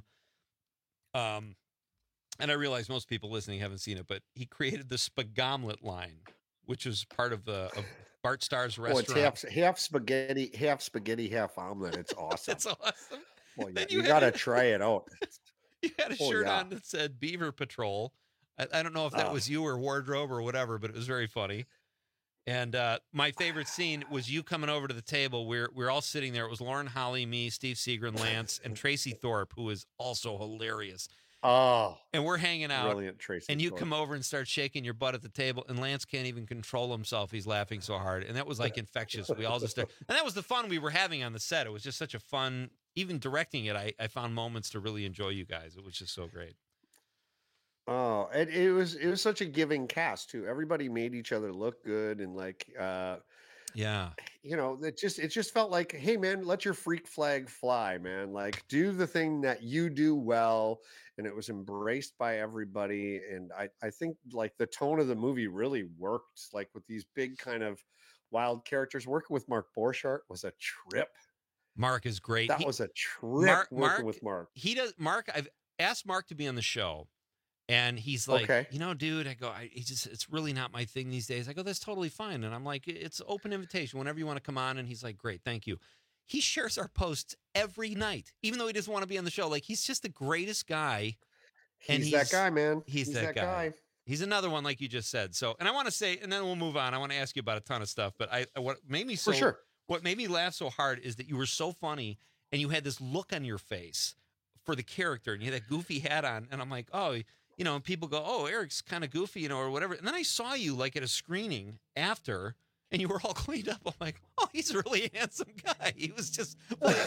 and I realize most people listening haven't seen it, but he created the Spagamlet line, which is part of Bart Starr's Oh, restaurant. it's half spaghetti, half omelet. It's awesome. It's awesome. Well, Then you had got to a- try it out. You had a Oh, shirt yeah. on that said Beaver Patrol. I don't know if that Oh. was you or wardrobe or whatever, but it was very funny. And my favorite scene was you coming over to the table. We're all sitting there. It was Lauren Holly, me, Steve Seagren, Lance, and Tracy Thorpe, who is also hilarious. Oh, And we're hanging out. brilliant, Tracy. And you Thorpe. come over and start shaking your butt at the table, and Lance can't even control himself. He's laughing so hard. And that was like infectious. We all just started. And that was the fun we were having on the set. It was just such a fun, even directing it, I found moments to really enjoy you guys. It was just so great. Oh, and it was such a giving cast too. Everybody made each other look good, and like Yeah. you know, it just felt like, hey man, let your freak flag fly, man. Like do the thing that you do well, and it was embraced by everybody. And I think like the tone of the movie really worked, like with these big kind of wild characters. Working with Mark Borchardt was a trip. Mark is great. That was a trip working with Mark. I've asked Mark to be on the show, and he's like, Okay. you know, dude, I go, it's really not my thing these days. I go, that's totally fine. And I'm like, it's open invitation whenever you want to come on. And he's like, great, thank you. He shares our posts every night, even though he doesn't want to be on the show. Like, he's just the greatest guy. He's that guy, man. He's that guy. He's another one, like you just said. So, and I want to say, and then we'll move on. I want to ask you about a ton of stuff, but what made me what made me laugh so hard is that you were so funny, and you had this look on your face for the character, and you had that goofy hat on, and I'm like, oh, you know, and people go, oh, Eric's kind of goofy, you know, or whatever. And then I saw you like at a screening after, and you were all cleaned up. I'm like, oh, he's a really handsome guy. He was just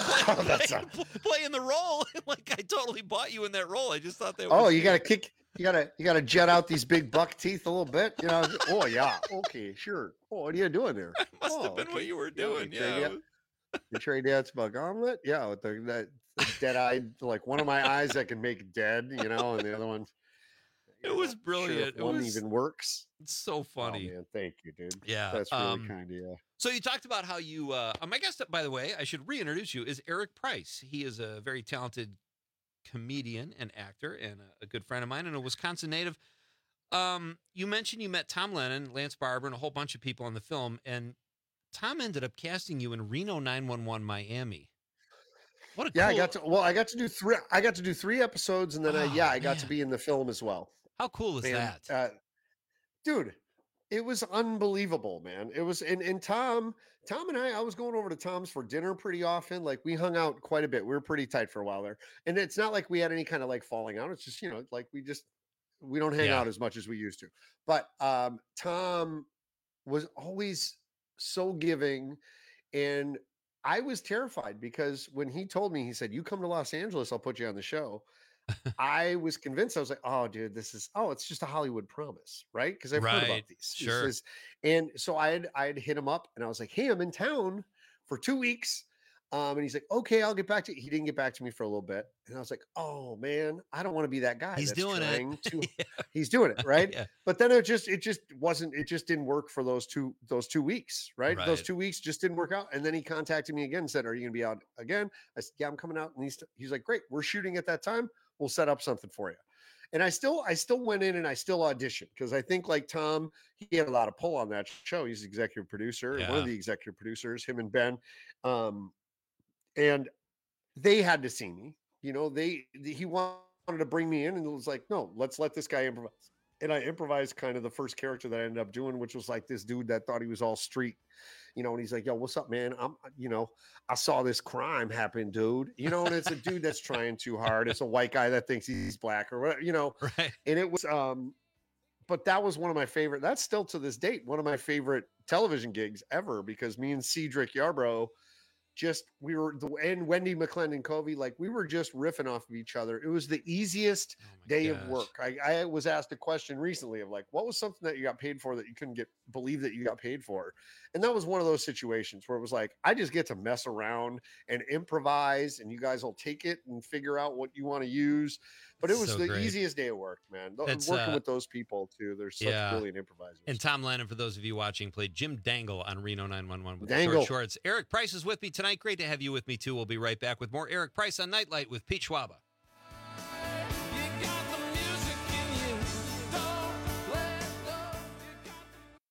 playing the role. Like, I totally bought you in that role. I just thought that was You gotta jet out these big buck teeth a little bit, you know. Oh yeah, okay, sure. Oh, what are you doing there? Must have been what you were doing. Yeah. You trade dance buck omelet? Yeah, with that dead eye, like one of my eyes I can make dead, you know, and the other one. It was brilliant. Sure, one even works. It's so funny. Oh, man, thank you, dude. Yeah, that's really kind of you. So you talked about how you. My guest, by the way, I should reintroduce you, is Eric Price. He is a very talented comedian and actor, and a good friend of mine, and a Wisconsin native. You mentioned you met Tom Lennon, Lance Barber, and a whole bunch of people on the film, and Tom ended up casting you in Reno 911 Miami. What a cool... I got to do three. I got to do 3 episodes, and then I got to be in the film as well. How cool is that, dude? It was unbelievable, man. It was, and Tom and I was going over to Tom's for dinner pretty often. Like we hung out quite a bit. We were pretty tight for a while there, and it's not like we had any kind of like falling out. It's just, you know, like we don't hang out as much as we used to. But Tom was always so giving, and I was terrified because when he told me, he said, "You come to Los Angeles, I'll put you on the show." I was convinced. I was like, "Oh, dude, it's just a Hollywood promise, right?" Because I've heard about these. Sure. And so I had hit him up, and I was like, "Hey, I'm in town for 2 weeks." And he's like, "Okay, I'll get back to you." He didn't get back to me for a little bit, and I was like, "Oh man, I don't want to be that guy." He's doing it. He's doing it, right? Yeah. But then it just didn't work for those two weeks, right? Those 2 weeks just didn't work out. And then he contacted me again and said, "Are you going to be out again?" I said, "Yeah, I'm coming out." And he's like, "Great, we're shooting at that time. We'll set up something for you." And I still went in and I still auditioned because I think like Tom, he had a lot of pull on that show. He's the executive producer, one of the executive producers, him and Ben. And they had to see me, you know, he wanted to bring me in, and it was like, "No, let's let this guy improvise." And I improvised kind of the first character that I ended up doing, which was like this dude that thought he was all street, you know, and he's like, "Yo, what's up, man? I saw this crime happen, dude." You know, and it's a dude that's trying too hard. It's a white guy that thinks he's black or whatever, you know. Right. And it was but that was one of my favorite, that's still to this date, one of my favorite television gigs ever, because me and Cedric Yarbrough and Wendy McClendon Covey, like we were just riffing off of each other. It was the easiest day of work. I was asked a question recently of like, what was something that you got paid for that you couldn't believe that you got paid for? And that was one of those situations where it was like, I just get to mess around and improvise, and you guys will take it and figure out what you want to use. But it was So the great. easiest day of work, man. That's, Working with those people too. They're such brilliant improvisers. And Tom Lennon, for those of you watching, played Jim Dangle on Reno 911 with Dangle. short shorts. Eric Price is with me tonight. Great to have you with me, too. We'll be right back with more Eric Price on Nightlight with Pete Schwaba.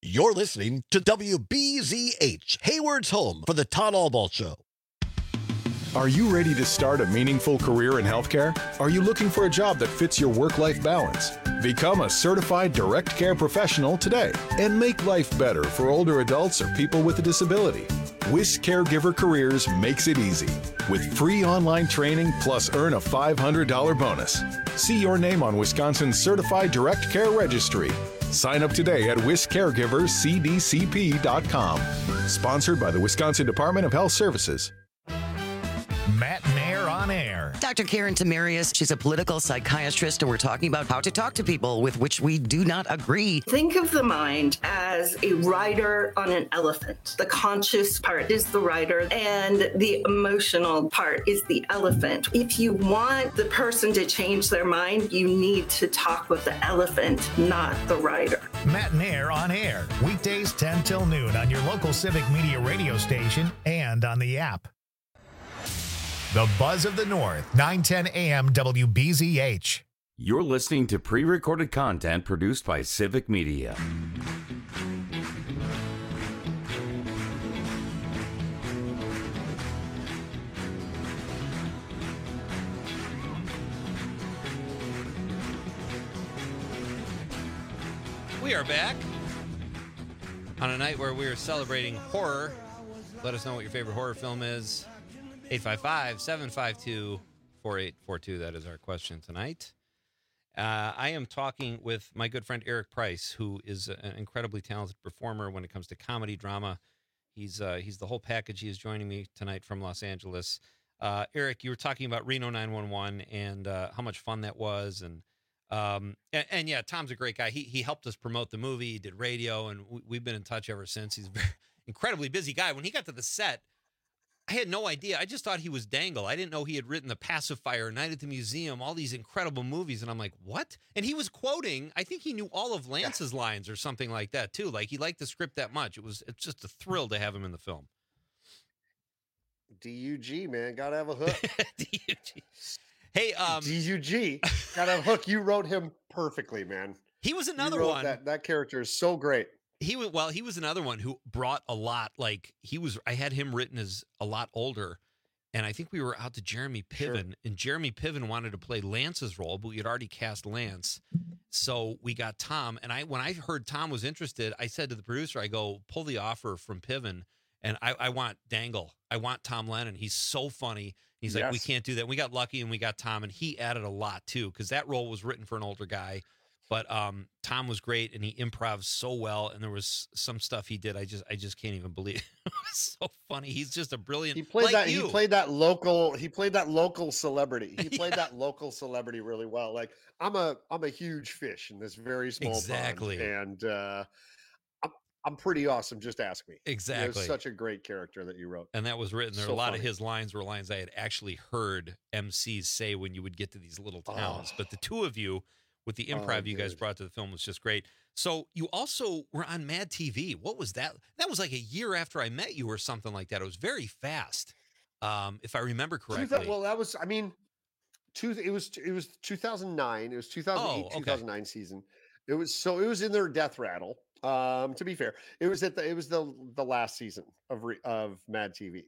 You're listening to WBZH, Hayward's home for the Todd Albaugh Show. Are you ready to start a meaningful career in healthcare? Are you looking for a job that fits your work-life balance? Become a certified direct care professional today and make life better for older adults or people with a disability. WIS Caregiver Careers makes it easy. With free online training plus earn a $500 bonus. See your name on Wisconsin's Certified Direct Care Registry. Sign up today at wiscaregiverscdcp.com. Sponsored by the Wisconsin Department of Health Services. Matt Nair on air. Dr. Karen Tamarius, she's a political psychiatrist, and we're talking about how to talk to people with which we do not agree. Think of the mind as a rider on an elephant. The conscious part is the rider, and the emotional part is the elephant. If you want the person to change their mind, you need to talk with the elephant, not the rider. Matt Nair on air. Weekdays 10 till noon on your local Civic Media radio station and on the app. The Buzz of the North, 910 AM WBZH. You're listening to pre-recorded content produced by Civic Media. We are back on a night where we are celebrating horror. Let us know what your favorite horror film is. 855-752-4842. That is our question tonight. I am talking with my good friend Eric Price, who is an incredibly talented performer when it comes to comedy, drama. He's the whole package. He is joining me tonight from Los Angeles. Eric, you were talking about Reno 911 and how much fun that was. And yeah, Tom's a great guy. He helped us promote the movie. He did radio, and we've been in touch ever since. He's a very incredibly busy guy. When he got to the set, I had no idea. I just thought he was Dangle. I didn't know he had written The Pacifier, Night at the Museum, all these incredible movies. And I'm like, what? And he was quoting, I think he knew all of Lance's lines or something like that, too. Like, he liked the script that much. It's just a thrill to have him in the film. DUG, man. Gotta have a hook. DUG. Hey, DUG. Gotta have a hook. You wrote him perfectly, man. He was another one. That character is so great. He was another one who brought a lot. Like I had him written as a lot older, and I think we were out to Jeremy Piven, and Jeremy Piven wanted to play Lance's role, but we had already cast Lance, so we got Tom. And when I heard Tom was interested, I said to the producer, I go, pull the offer from Piven, and I want Dangle. I want Tom Lennon. He's so funny. He's like, we can't do that. We got lucky, and we got Tom, and he added a lot too, because that role was written for an older guy. But Tom was great, and he improvs so well. And there was some stuff he did I just can't even believe. It was so funny. He's just a brilliant. He played that local celebrity. He played that local celebrity really well. Like I'm a huge fish in this very small pond, and I'm pretty awesome. Just ask me. Exactly. It was such a great character that you wrote. And that was written. There were a lot of his lines were lines I had actually heard MCs say when you would get to these little towns. But the two of you, with the improv you guys brought to the film, was just great. So you also were on Mad TV. What was that? That was like a year after I met you or something like that. It was very fast, if I remember correctly. Well, that was, it was 2009. It was 2008, 2009 season. It was in their death rattle. To be fair, it was the last season of Mad TV.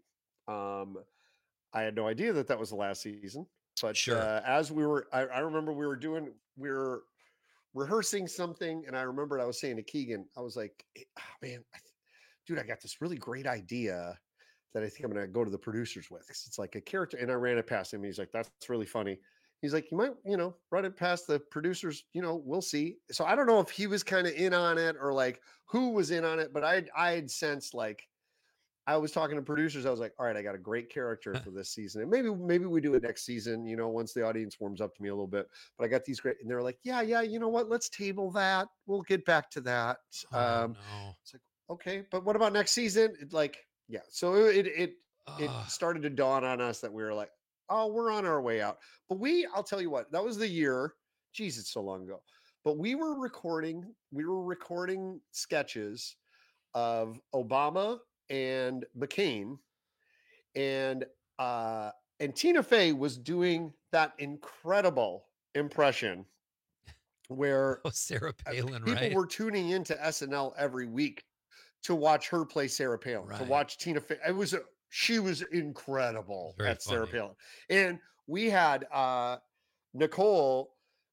I had no idea that was the last season. But as we were, I remember we were rehearsing something, and I remembered I was saying to Keegan, I was like, man, dude, I got this really great idea that I think I'm going to go to the producers with. It's like a character, and I ran it past him. He's like, that's really funny. He's like, you might, run it past the producers, we'll see. So I don't know if he was kind of in on it or like who was in on it, but I had sensed like, I was talking to producers. I was like, all right, I got a great character for this season. And maybe we do it next season, once the audience warms up to me a little bit. But I got these great, and they're like, yeah, you know what? Let's table that. We'll get back to that. It's like, okay, but what about next season? So it started to dawn on us that we were like, oh, we're on our way out. But I'll tell you what, that was the year, geez, it's so long ago. But we were recording sketches of Obama and McCain, and Tina Fey was doing that incredible impression where Sarah Palin, people right? were tuning into SNL every week to watch her play Sarah Palin, to watch Tina Fey. She was incredible at Sarah Palin. And we had Nicole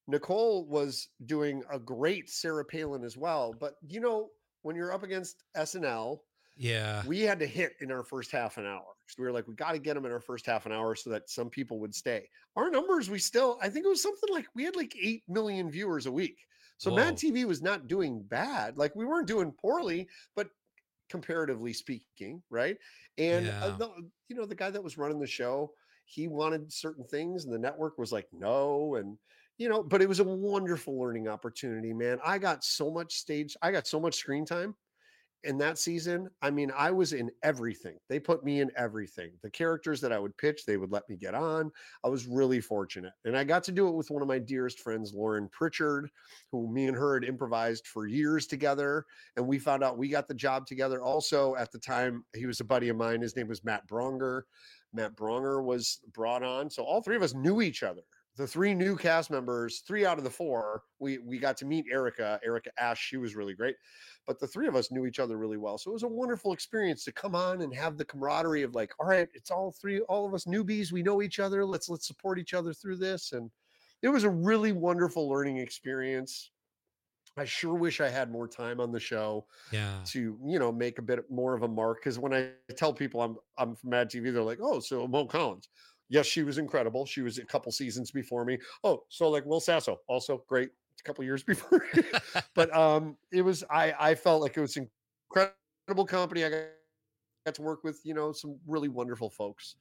was doing a great Sarah Palin as well. But when you're up against SNL, we had to hit in our first half an hour. So we were like, we got to get them in our first half an hour so that some people would stay. Our numbers, I think it was something like, we had like 8 million viewers a week. So Mad TV was not doing bad. Like, we weren't doing poorly, but comparatively speaking, right? And the guy that was running the show, he wanted certain things and the network was like, no. And but it was a wonderful learning opportunity, man. I got so much screen time in that season. I mean, I was in everything. They put me in everything. The characters that I would pitch, they would let me get on. I was really fortunate. And I got to do it with one of my dearest friends, Lauren Pritchard, who me and her had improvised for years together. And we found out we got the job together. Also, at the time, he was a buddy of mine. His name was Matt Bronger. Matt Bronger was brought on. So all three of us knew each other. The 3 new cast members, 3 out of the 4, we got to meet Erica Ash. She was really great. But the 3 of us knew each other really well. So it was a wonderful experience to come on and have the camaraderie of like, all right, it's all of us newbies. We know each other. Let's support each other through this. And it was a really wonderful learning experience. I sure wish I had more time on the show to, make a bit more of a mark. Because when I tell people I'm from Mad TV, they're like, oh, so Mo Collins. Yes, she was incredible. She was a couple seasons before me. Oh, so like Will Sasso, also great. A couple years before. But it was, I felt like it was incredible company. I got to work with, some really wonderful folks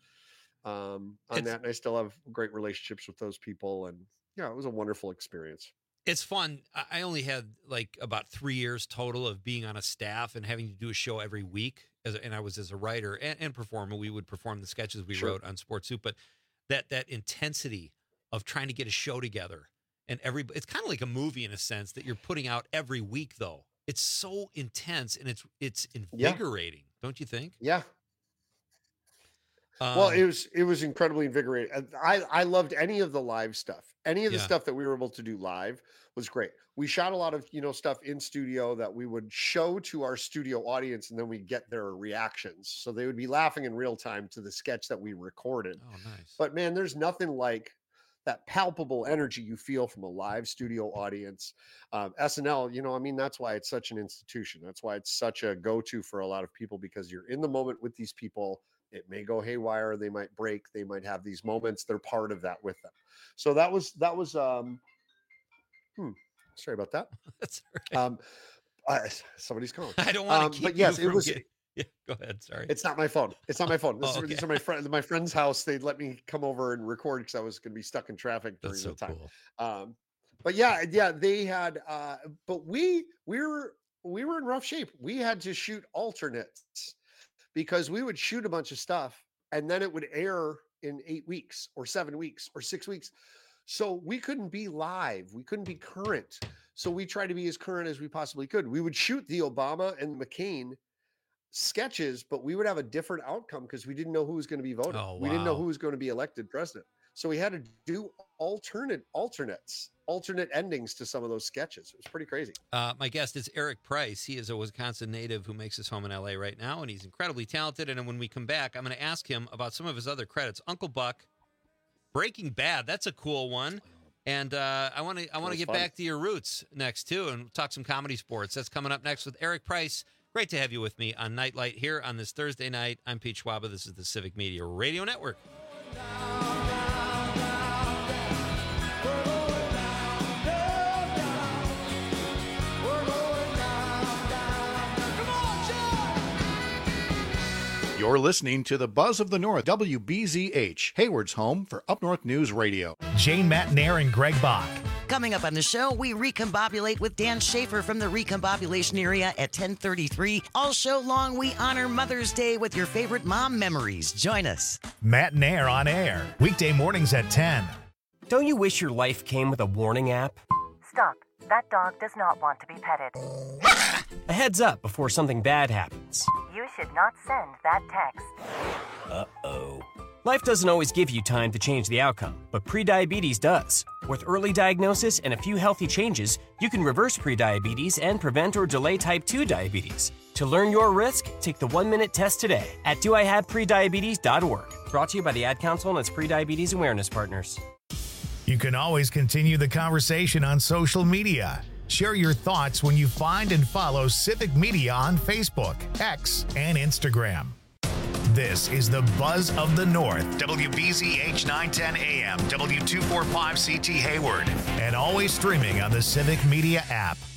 on that. And I still have great relationships with those people. And it was a wonderful experience. It's fun. I only had like about 3 years total of being on a staff and having to do a show every week. And I was as a writer and performer. We would perform the sketches we wrote on Sports Soup. But that intensity of trying to get a show together and it's kind of like a movie in a sense that you're putting out every week, though. It's so intense and it's invigorating, don't you think? Yeah. Well, it was incredibly invigorating. I loved any of the live stuff. Any of the stuff that we were able to do live was great. We shot a lot of, stuff in studio that we would show to our studio audience, and then we get their reactions. So they would be laughing in real time to the sketch that we recorded. Oh, nice. But man, there's nothing like that palpable energy you feel from a live studio audience. SNL, that's why it's such an institution. That's why it's such a go-to for a lot of people, because you're in the moment with these people. It may go haywire. They might break. They might have these moments. They're part of that with them. So that was sorry about that. That's all right. Somebody's calling. I don't want to keep but yes, you it was. Yeah, go ahead. Sorry. It's not my phone. These are my friend's house. They'd let me come over and record because I was going to be stuck in traffic during the time. Cool. But they had, but we were in rough shape. We had to shoot alternates because we would shoot a bunch of stuff and then it would air in 8 weeks or 7 weeks or 6 weeks. So we couldn't be live. We couldn't be current. So we tried to be as current as we possibly could. We would shoot the Obama and McCain sketches, but we would have a different outcome because we didn't know who was going to be voted. Oh, wow. We didn't know who was going to be elected president. So we had to do alternate endings to some of those sketches. It was pretty crazy. My guest is Eric Price. He is a Wisconsin native who makes his home in LA right now, and he's incredibly talented. And when we come back, I'm going to ask him about some of his other credits. Uncle Buck, Breaking Bad, that's a cool one. And I want to get back to your roots next too, and talk some comedy sports. That's coming up next with Eric Price. Great to have you with me on Nightlight here on this Thursday night. I'm Pete Schwaba. This is the Civic Media Radio Network. You're listening to the Buzz of the North, WBZH, Hayward's home for Up North News Radio. Jane Matnair and Greg Bach. Coming up on the show, we recombobulate with Dan Schaefer from the Recombobulation Area at 10:33. All show long, we honor Mother's Day with your favorite mom memories. Join us. Matnair on air, weekday mornings at 10. Don't you wish your life came with a warning app? Stop. That dog does not want to be petted. A heads up before something bad happens. You should not send that text. Uh-oh. Life doesn't always give you time to change the outcome, but prediabetes does. With early diagnosis and a few healthy changes, you can reverse prediabetes and prevent or delay type 2 diabetes. To learn your risk, take the 1-minute test today at doihaveprediabetes.org. Brought to you by the Ad Council and its prediabetes awareness partners. You can always continue the conversation on social media. Share your thoughts when you find and follow Civic Media on Facebook, X, and Instagram. This is the Buzz of the North, WBZH 910 AM, W245CT Hayward, and always streaming on the Civic Media app.